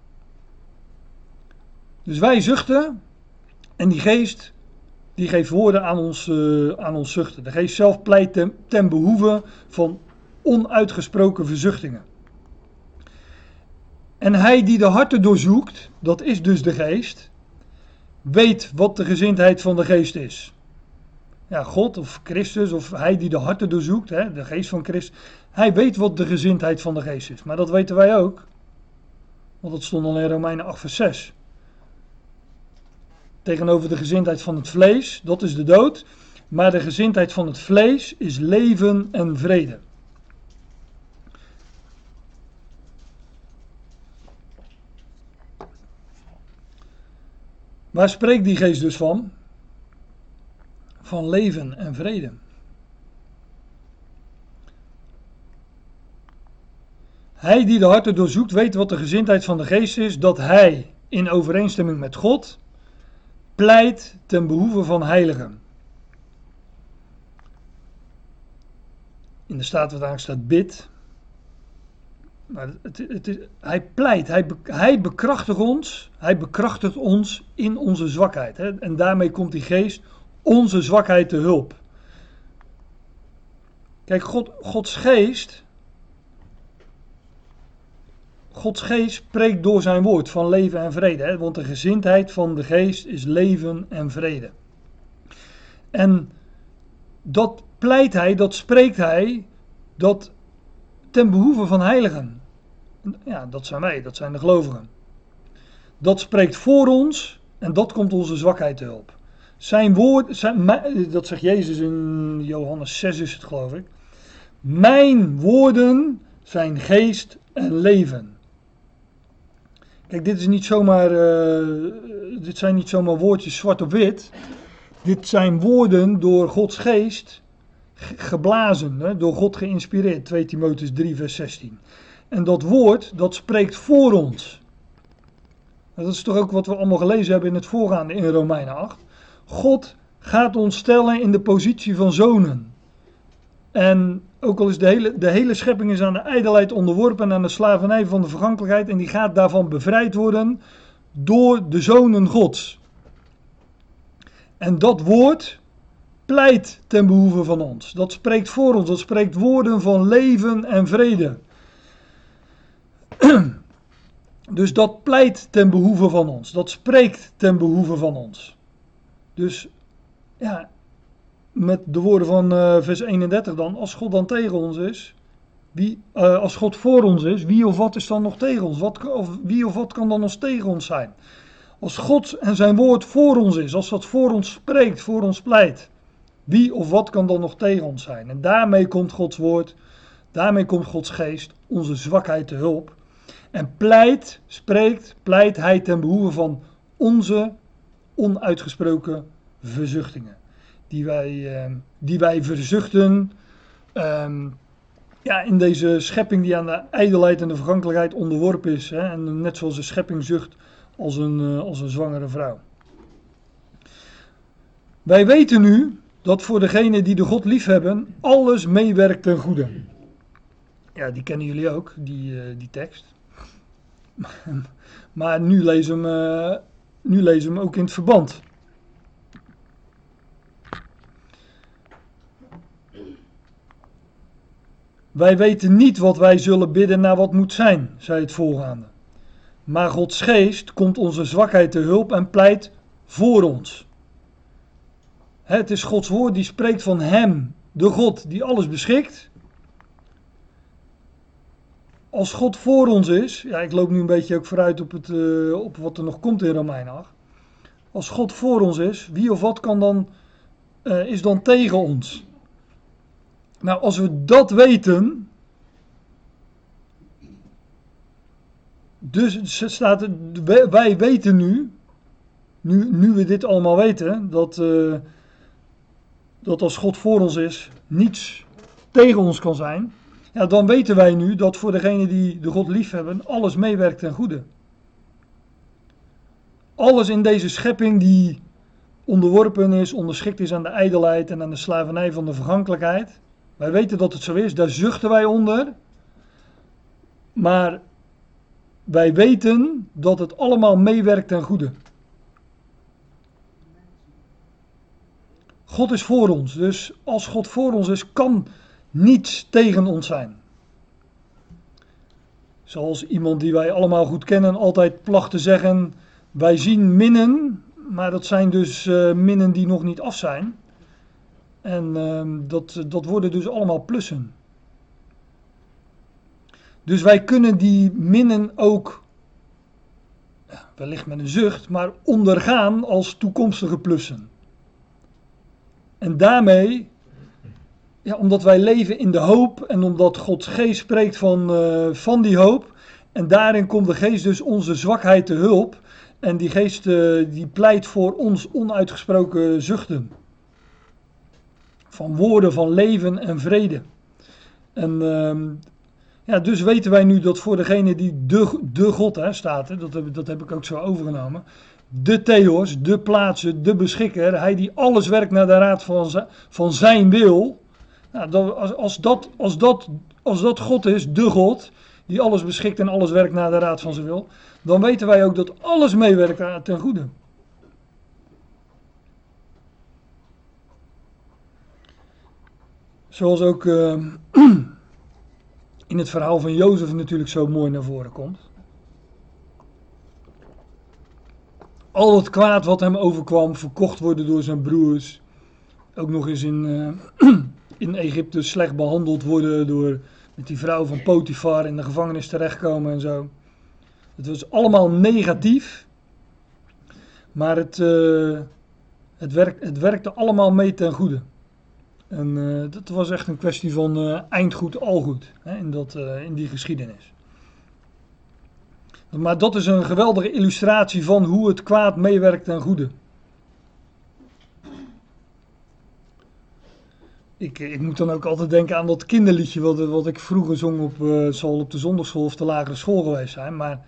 Dus wij zuchten en die geest die geeft woorden aan ons zuchten. De geest zelf pleit ten behoeve van onuitgesproken verzuchtingen. En hij die de harten doorzoekt, dat is dus de geest, weet wat de gezindheid van de geest is. Ja, God of Christus of hij die de harten doorzoekt, hè, de geest van Christus, hij weet wat de gezindheid van de geest is. Maar dat weten wij ook, want dat stond al in Romeinen 8 vers 6. Tegenover de gezindheid van het vlees, dat is de dood, maar de gezindheid van het vlees is leven en vrede. Waar spreekt die geest dus van? Van leven en vrede. Hij die de harten doorzoekt, weet wat de gezindheid van de geest is, dat hij in overeenstemming met God pleit ten behoeve van heiligen. In de Statenvertaling staat bid. Maar hij pleit, hij bekrachtigt ons in onze zwakheid. Hè? En daarmee komt die geest onze zwakheid te hulp. Kijk, Gods geest spreekt door zijn woord van leven en vrede. Hè? Want de gezindheid van de geest is leven en vrede. En dat pleit hij, dat spreekt hij, dat ten behoeve van heiligen. Ja, dat zijn wij, dat zijn de gelovigen. Dat spreekt voor ons en dat komt onze zwakheid te hulp. Zijn woord, dat zegt Jezus in Johannes 6 is het geloof ik. Mijn woorden zijn geest en leven. Kijk, dit zijn niet zomaar woordjes zwart op wit. Dit zijn woorden door Gods geest geblazen, hè, door God geïnspireerd. 2 Timotheüs 3 vers 16. En dat woord, dat spreekt voor ons. Dat is toch ook wat we allemaal gelezen hebben in het voorgaande in Romeinen 8. God gaat ons stellen in de positie van zonen. En ook al is de hele schepping is aan de ijdelheid onderworpen en aan de slavernij van de vergankelijkheid. En die gaat daarvan bevrijd worden door de zonen Gods. En dat woord pleit ten behoeve van ons. Dat spreekt voor ons. Dat spreekt woorden van leven en vrede. Dus dat pleit ten behoeve van ons. Dat spreekt ten behoeve van ons. Dus ja, met de woorden van vers 31 dan. Als God dan tegen ons is. Als God voor ons is. Wie of wat is dan nog tegen ons? Wie of wat kan dan nog tegen ons zijn? Als God en zijn woord voor ons is. Als dat voor ons spreekt, voor ons pleit. Wie of wat kan dan nog tegen ons zijn? En daarmee komt Gods woord. Daarmee komt Gods geest onze zwakheid te hulp. En pleit hij ten behoeve van onze onuitgesproken verzuchtingen. Die wij verzuchten in deze schepping die aan de ijdelheid en de vergankelijkheid onderworpen is. Hè, en net zoals de schepping zucht als een zwangere vrouw. Wij weten nu dat voor degenen die de God liefhebben alles meewerkt ten goede. Ja, die kennen jullie ook, die tekst. Maar nu lezen we hem ook in het verband. Wij weten niet wat wij zullen bidden naar wat moet zijn, zei het voorgaande. Maar Gods geest komt onze zwakheid te hulp en pleit voor ons. Het is Gods woord die spreekt van hem, de God die alles beschikt. Als God voor ons is, ja, ik loop nu een beetje ook vooruit op wat er nog komt in Romeinen 8. Als God voor ons is, wie of wat is dan tegen ons? Nou, als we dat weten, dus staat wij weten nu we dit allemaal weten, dat als God voor ons is, niets tegen ons kan zijn. Ja, dan weten wij nu dat voor degenen die de God liefhebben, alles meewerkt ten goede. Alles in deze schepping die onderworpen is, onderschikt is aan de ijdelheid en aan de slavernij van de vergankelijkheid. Wij weten dat het zo is, daar zuchten wij onder. Maar wij weten dat het allemaal meewerkt ten goede. God is voor ons, dus als God voor ons is, kan niets tegen ons zijn. Zoals iemand die wij allemaal goed kennen altijd placht te zeggen, wij zien minnen, maar dat zijn dus minnen die nog niet af zijn. En dat worden dus allemaal plussen. Dus wij kunnen die minnen ook, wellicht met een zucht, maar ondergaan als toekomstige plussen. En daarmee, omdat wij leven in de hoop en omdat Gods geest spreekt van die hoop. En daarin komt de geest dus onze zwakheid te hulp. En die geest die pleit voor ons onuitgesproken zuchten. Van woorden van leven en vrede. En dus weten wij nu dat voor degene die de God staat, dat heb ik ook zo overgenomen. De Theos, de plaatser, de beschikker, hij die alles werkt naar de raad van zijn wil. Nou, als dat God is, de God, die alles beschikt en alles werkt naar de raad van zijn wil, dan weten wij ook dat alles meewerkt ten goede. Zoals ook in het verhaal van Jozef natuurlijk zo mooi naar voren komt. Al het kwaad wat hem overkwam, verkocht worden door zijn broers. Ook nog eens in Egypte slecht behandeld worden door met die vrouw van Potifar in de gevangenis terechtkomen en zo. Het was allemaal negatief. Maar het werkte allemaal mee ten goede. En dat was echt een kwestie van eindgoed, algoed in die geschiedenis. Maar dat is een geweldige illustratie van hoe het kwaad meewerkt ten goede. Ik moet dan ook altijd denken aan dat kinderliedje wat ik vroeger zong zal op de zondagschool of de lagere school geweest zijn. Maar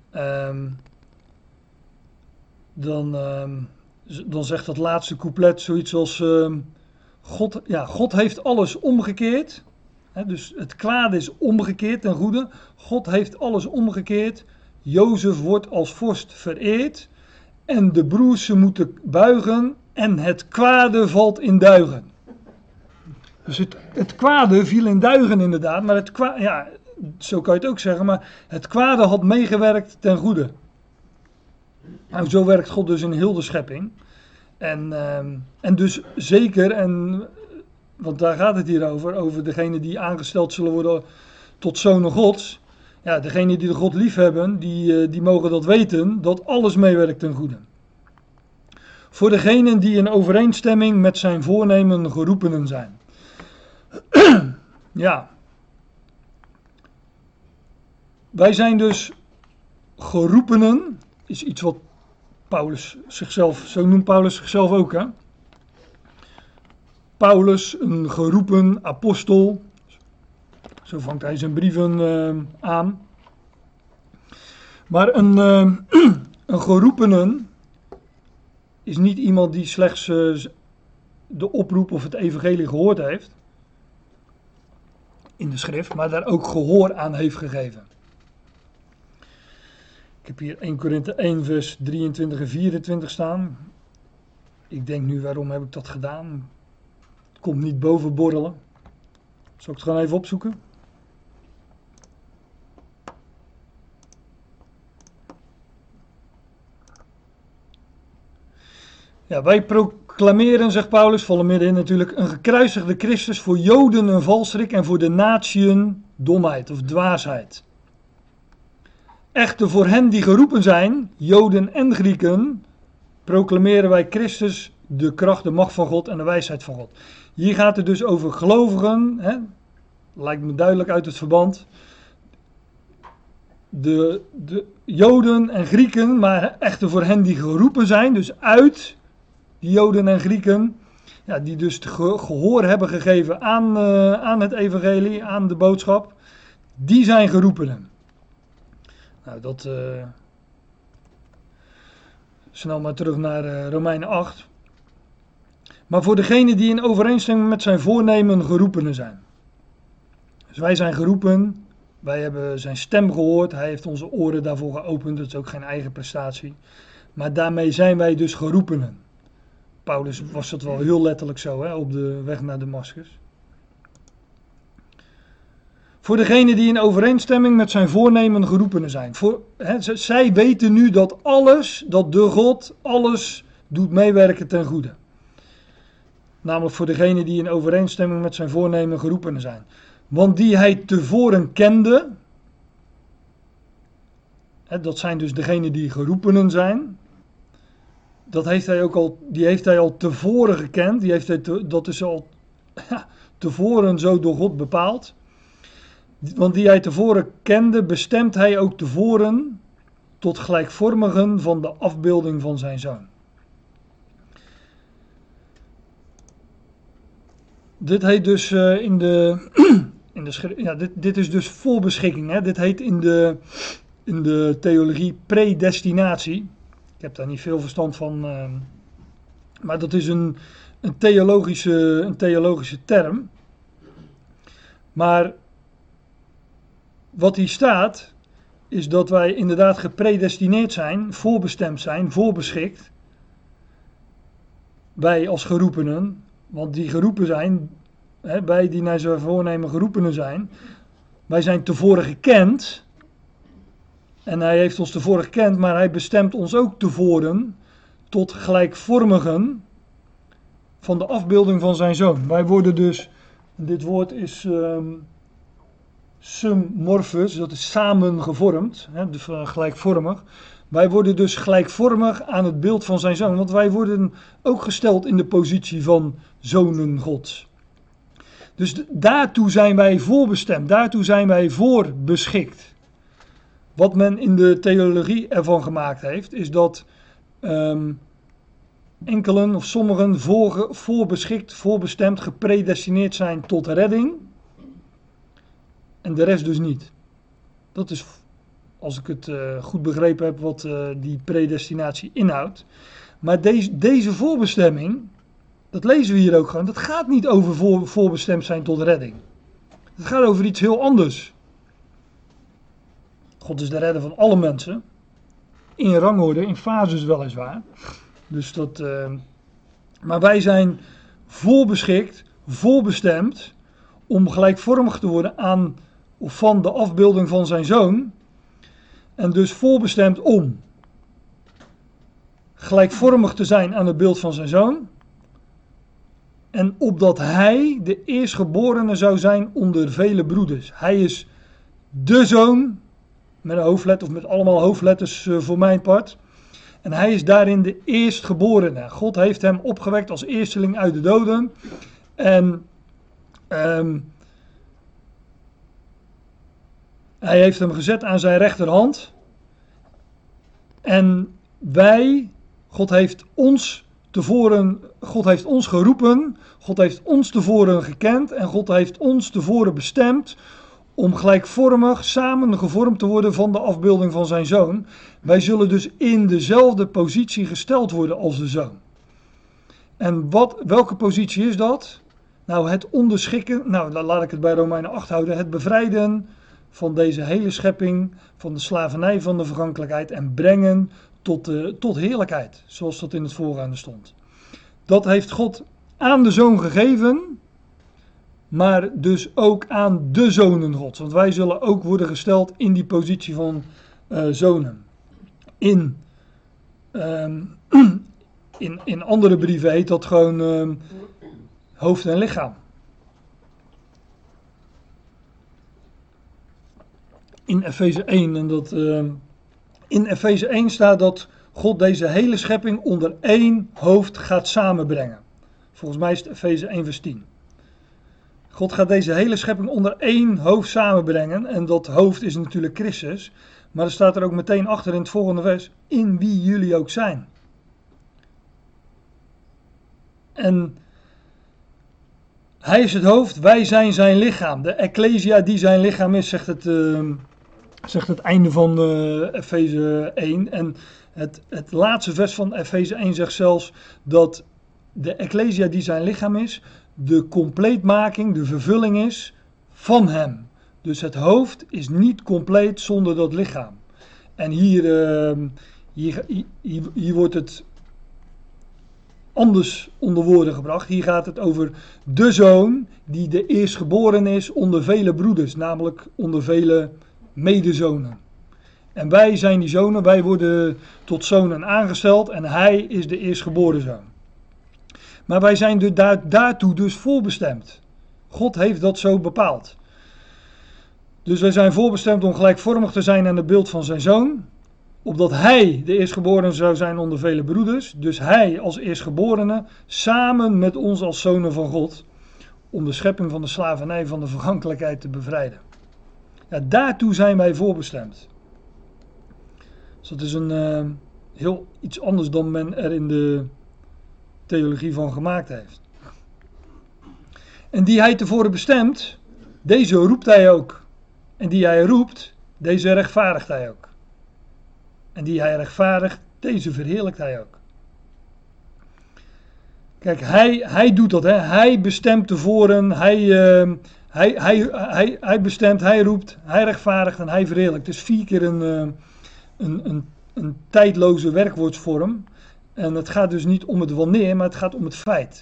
dan zegt dat laatste couplet zoiets als God heeft alles omgekeerd. Dus het kwade is omgekeerd ten goede. God heeft alles omgekeerd. Jozef wordt als vorst vereerd. En de broers ze moeten buigen. En het kwade valt in duigen. Dus het kwade viel in duigen inderdaad. Maar het kwade, zo kan je het ook zeggen. Maar het kwade had meegewerkt ten goede. Nou, zo werkt God dus in heel de schepping. En dus zeker, want daar gaat het hier over degenen die aangesteld zullen worden tot zonen Gods. Ja, degenen die de God lief hebben, die mogen dat weten, dat alles meewerkt ten goede. Voor degenen die in overeenstemming met zijn voornemen geroepenen zijn. Ja. Wij zijn dus geroepenen, is iets wat Paulus zichzelf, zo noemt Paulus zichzelf ook, hè. Paulus, een geroepen apostel. Zo vangt hij zijn brieven aan. Maar een geroepenen is niet iemand die slechts de oproep of het evangelie gehoord heeft in de schrift, maar daar ook gehoor aan heeft gegeven. Ik heb hier 1 Korinthe 1 vers 23 en 24 staan. Ik denk nu, waarom heb ik dat gedaan? Het komt niet boven borrelen. Zal ik het gewoon even opzoeken? Ja, wij proclameren, zegt Paulus, volle midden in natuurlijk, een gekruisigde Christus, voor Joden een valstrik en voor de natieën domheid of dwaasheid. Echter voor hen die geroepen zijn, Joden en Grieken, proclameren wij Christus, de kracht, de macht van God en de wijsheid van God. Hier gaat het dus over gelovigen, lijkt me duidelijk uit het verband. De Joden en Grieken, maar echter voor hen die geroepen zijn, dus uit die Joden en Grieken, ja, die dus gehoor hebben gegeven aan het evangelie, aan de boodschap, die zijn geroepenen. Nou, dat snel maar terug naar Romeinen 8. Maar voor degenen die in overeenstemming met zijn voornemen geroepenen zijn. Dus wij zijn geroepen, wij hebben zijn stem gehoord, hij heeft onze oren daarvoor geopend, dat is ook geen eigen prestatie. Maar daarmee zijn wij dus geroepenen. Paulus was dat wel heel letterlijk zo, op de weg naar Damascus. Voor degenen die in overeenstemming met zijn voornemen geroepenen zijn. Zij weten nu dat dat de God alles doet meewerken ten goede. Namelijk voor degenen die in overeenstemming met zijn voornemen geroepenen zijn. Want die hij tevoren kende, dat zijn dus degenen die geroepenen zijn. Die heeft hij al tevoren gekend. Dat is al tevoren zo door God bepaald. Want die hij tevoren kende, bestemt hij ook tevoren tot gelijkvormigen van de afbeelding van zijn zoon. Dit heet dus dit is dus voorbeschikking. Hè? Dit heet in de theologie predestinatie. Ik heb daar niet veel verstand van, maar dat is een theologische term. Maar wat hier staat, is dat wij inderdaad gepredestineerd zijn, voorbestemd zijn, voorbeschikt. Wij als geroepenen, want die geroepen zijn, wij die naar zijn voornemen geroepenen zijn, wij zijn tevoren gekend. En hij heeft ons tevoren gekend, maar hij bestemt ons ook tevoren tot gelijkvormigen van de afbeelding van zijn zoon. Wij worden dus, dit woord is symorphus, dat is samengevormd, dus gelijkvormig. Wij worden dus gelijkvormig aan het beeld van zijn zoon, want wij worden ook gesteld in de positie van zonen Gods. Dus daartoe zijn wij voorbestemd, daartoe zijn wij voorbeschikt. Wat men in de theologie ervan gemaakt heeft, is dat enkelen of sommigen voorbeschikt, voorbestemd, gepredestineerd zijn tot redding. En de rest dus niet. Dat is, als ik het goed begrepen heb, wat die predestinatie inhoudt. Maar deze voorbestemming, dat lezen we hier ook gewoon, dat gaat niet over voorbestemd zijn tot redding. Het gaat over iets heel anders. God is de redder van alle mensen. In rangorde, in fases weliswaar. Dus maar wij zijn voorbeschikt, voorbestemd om gelijkvormig te worden aan of van de afbeelding van zijn zoon. En dus voorbestemd om gelijkvormig te zijn aan het beeld van zijn zoon. En opdat hij de eerstgeborene zou zijn onder vele broeders. Hij is de zoon, met een hoofdletter of met allemaal hoofdletters voor mijn part. En hij is daarin de eerstgeborene. God heeft hem opgewekt als eersteling uit de doden. En hij heeft hem gezet aan zijn rechterhand. En God heeft ons geroepen, God heeft ons tevoren gekend en God heeft ons tevoren bestemd om gelijkvormig samen gevormd te worden van de afbeelding van zijn zoon. Wij zullen dus in dezelfde positie gesteld worden als de zoon. En welke positie is dat? Nou, het onderschikken, laat ik het bij Romeinen 8 houden, het bevrijden van deze hele schepping, van de slavernij van de vergankelijkheid en brengen tot heerlijkheid, zoals dat in het voorgaande stond. Dat heeft God aan de zoon gegeven, maar dus ook aan de zonen Gods. Want wij zullen ook worden gesteld in die positie van zonen. In andere brieven heet dat gewoon hoofd en lichaam. In Efeze 1 in Efeze 1 staat dat God deze hele schepping onder één hoofd gaat samenbrengen. Volgens mij is het Efeze 1 vers 10. God gaat deze hele schepping onder één hoofd samenbrengen. En dat hoofd is natuurlijk Christus. Maar er staat er ook meteen achter in het volgende vers: in wie jullie ook zijn. En hij is het hoofd, wij zijn zijn lichaam. De Ecclesia die zijn lichaam is, zegt het einde van Efeze 1. En het laatste vers van Efeze 1 zegt zelfs dat de Ecclesia die zijn lichaam is, de compleetmaking, de vervulling is van hem. Dus het hoofd is niet compleet zonder dat lichaam. En hier wordt het anders onder woorden gebracht. Hier gaat het over de zoon die de eerstgeboren is onder vele broeders, namelijk onder vele medezonen. En wij zijn die zonen, wij worden tot zonen aangesteld en hij is de eerstgeboren zoon. Maar wij zijn daartoe dus voorbestemd. God heeft dat zo bepaald. Dus wij zijn voorbestemd om gelijkvormig te zijn aan het beeld van zijn zoon, opdat hij de eerstgeborene zou zijn onder vele broeders. Dus hij als eerstgeborene samen met ons als zonen van God, om de schepping van de slavernij van de vergankelijkheid te bevrijden. Ja, daartoe zijn wij voorbestemd. Dus dat is een heel iets anders dan men er in de theologie van gemaakt heeft. En die hij tevoren bestemt, deze roept hij ook. En die hij roept, deze rechtvaardigt hij ook. En die hij rechtvaardigt, deze verheerlijkt hij ook. Kijk, hij doet dat, hè. Hij bestemt tevoren, hij bestemt, hij roept, hij rechtvaardigt en hij verheerlijkt. Het is 4 keer een tijdloze werkwoordsvorm. En het gaat dus niet om het wanneer, maar het gaat om het feit.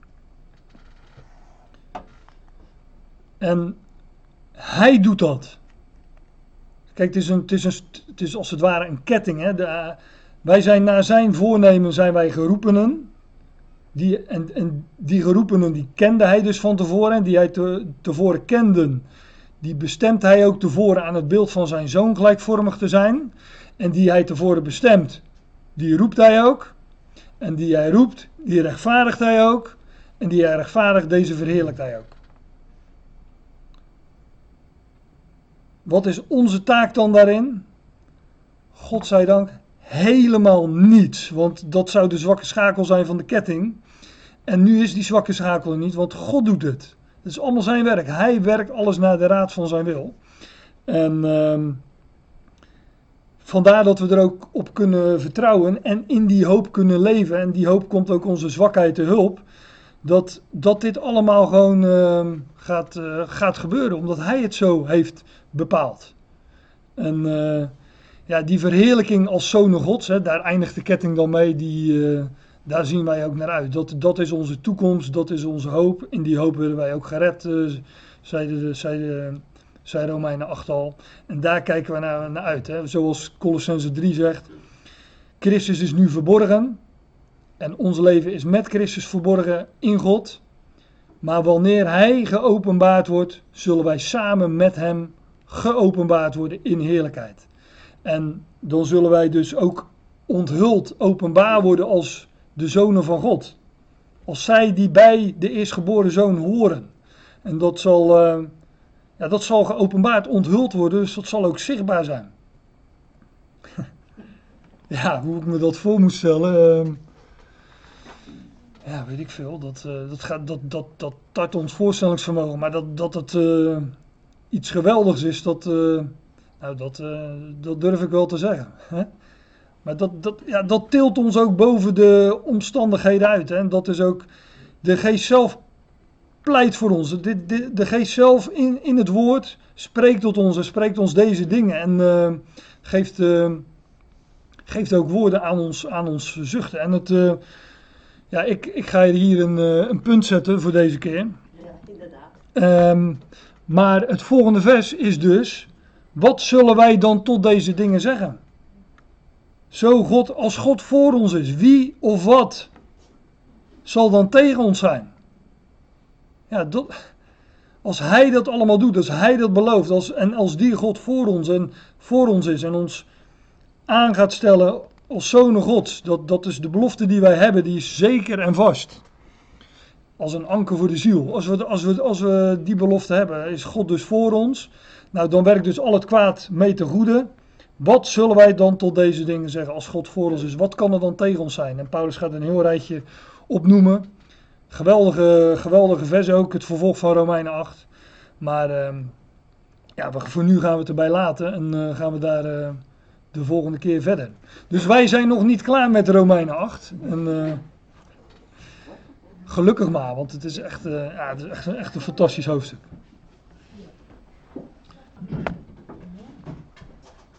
En hij doet dat. Kijk, het is als het ware een ketting. Hè? Wij zijn naar zijn voornemen zijn wij geroepenen. Die geroepenen die kende hij dus van tevoren. En die hij tevoren kenden, die bestemt hij ook tevoren aan het beeld van zijn zoon gelijkvormig te zijn. En die hij tevoren bestemt, die roept hij ook. En die hij roept, die rechtvaardigt hij ook. En die hij rechtvaardigt, deze verheerlijkt hij ook. Wat is onze taak dan daarin? Godzijdank helemaal niets. Want dat zou de zwakke schakel zijn van de ketting. En nu is die zwakke schakel er niet, want God doet het. Het is allemaal zijn werk. Hij werkt alles naar de raad van zijn wil. En vandaar dat we er ook op kunnen vertrouwen en in die hoop kunnen leven. En die hoop komt ook onze zwakheid te hulp. Dat dit allemaal gewoon gaat gebeuren, omdat hij het zo heeft bepaald. En die verheerlijking als zonen Gods, hè, daar eindigt de ketting dan mee, daar zien wij ook naar uit. Dat is onze toekomst, dat is onze hoop. In die hoop willen wij ook gered, zei Romeinen 8 al. En daar kijken we naar uit. Hè. Zoals Colossenzen 3 zegt, Christus is nu verborgen. En ons leven is met Christus verborgen in God. Maar wanneer hij geopenbaard wordt, zullen wij samen met hem geopenbaard worden in heerlijkheid. En dan zullen wij dus ook onthuld, openbaar worden als de zonen van God. Als zij die bij de eerstgeboren zoon horen. En dat zal geopenbaard, onthuld worden, dus dat zal ook zichtbaar zijn. Ja, hoe ik me dat voor moet stellen... Ja, weet ik veel. Dat tart ons voorstellingsvermogen. Maar dat het iets geweldigs is, dat durf ik wel te zeggen. Hè? Maar dat tilt ons ook boven de omstandigheden uit. Hè? En dat is ook, de geest zelf pleit voor ons. De geest zelf in het woord spreekt tot ons en spreekt ons deze dingen. En geeft ook woorden aan ons zuchten. En het... ik ga hier een punt zetten voor deze keer. Ja, inderdaad. Maar het volgende vers is dus, wat zullen wij dan tot deze dingen zeggen? Als God voor ons is, wie of wat zal dan tegen ons zijn? Ja, als hij dat allemaal doet, als hij dat belooft, als die God voor ons is en ons aan gaat stellen als zonen Gods, dat is de belofte die wij hebben, die is zeker en vast. Als een anker voor de ziel. Als we die belofte hebben, is God dus voor ons. Nou, dan werkt dus al het kwaad mee te goede. Wat zullen wij dan tot deze dingen zeggen als God voor ons is? Wat kan er dan tegen ons zijn? En Paulus gaat een heel rijtje opnoemen. Geweldige vers ook, het vervolg van Romeinen 8. Maar voor nu gaan we het erbij laten en gaan we daar de volgende keer verder. Dus wij zijn nog niet klaar met Romeinen 8. En gelukkig maar, want het is echt een fantastisch hoofdstuk.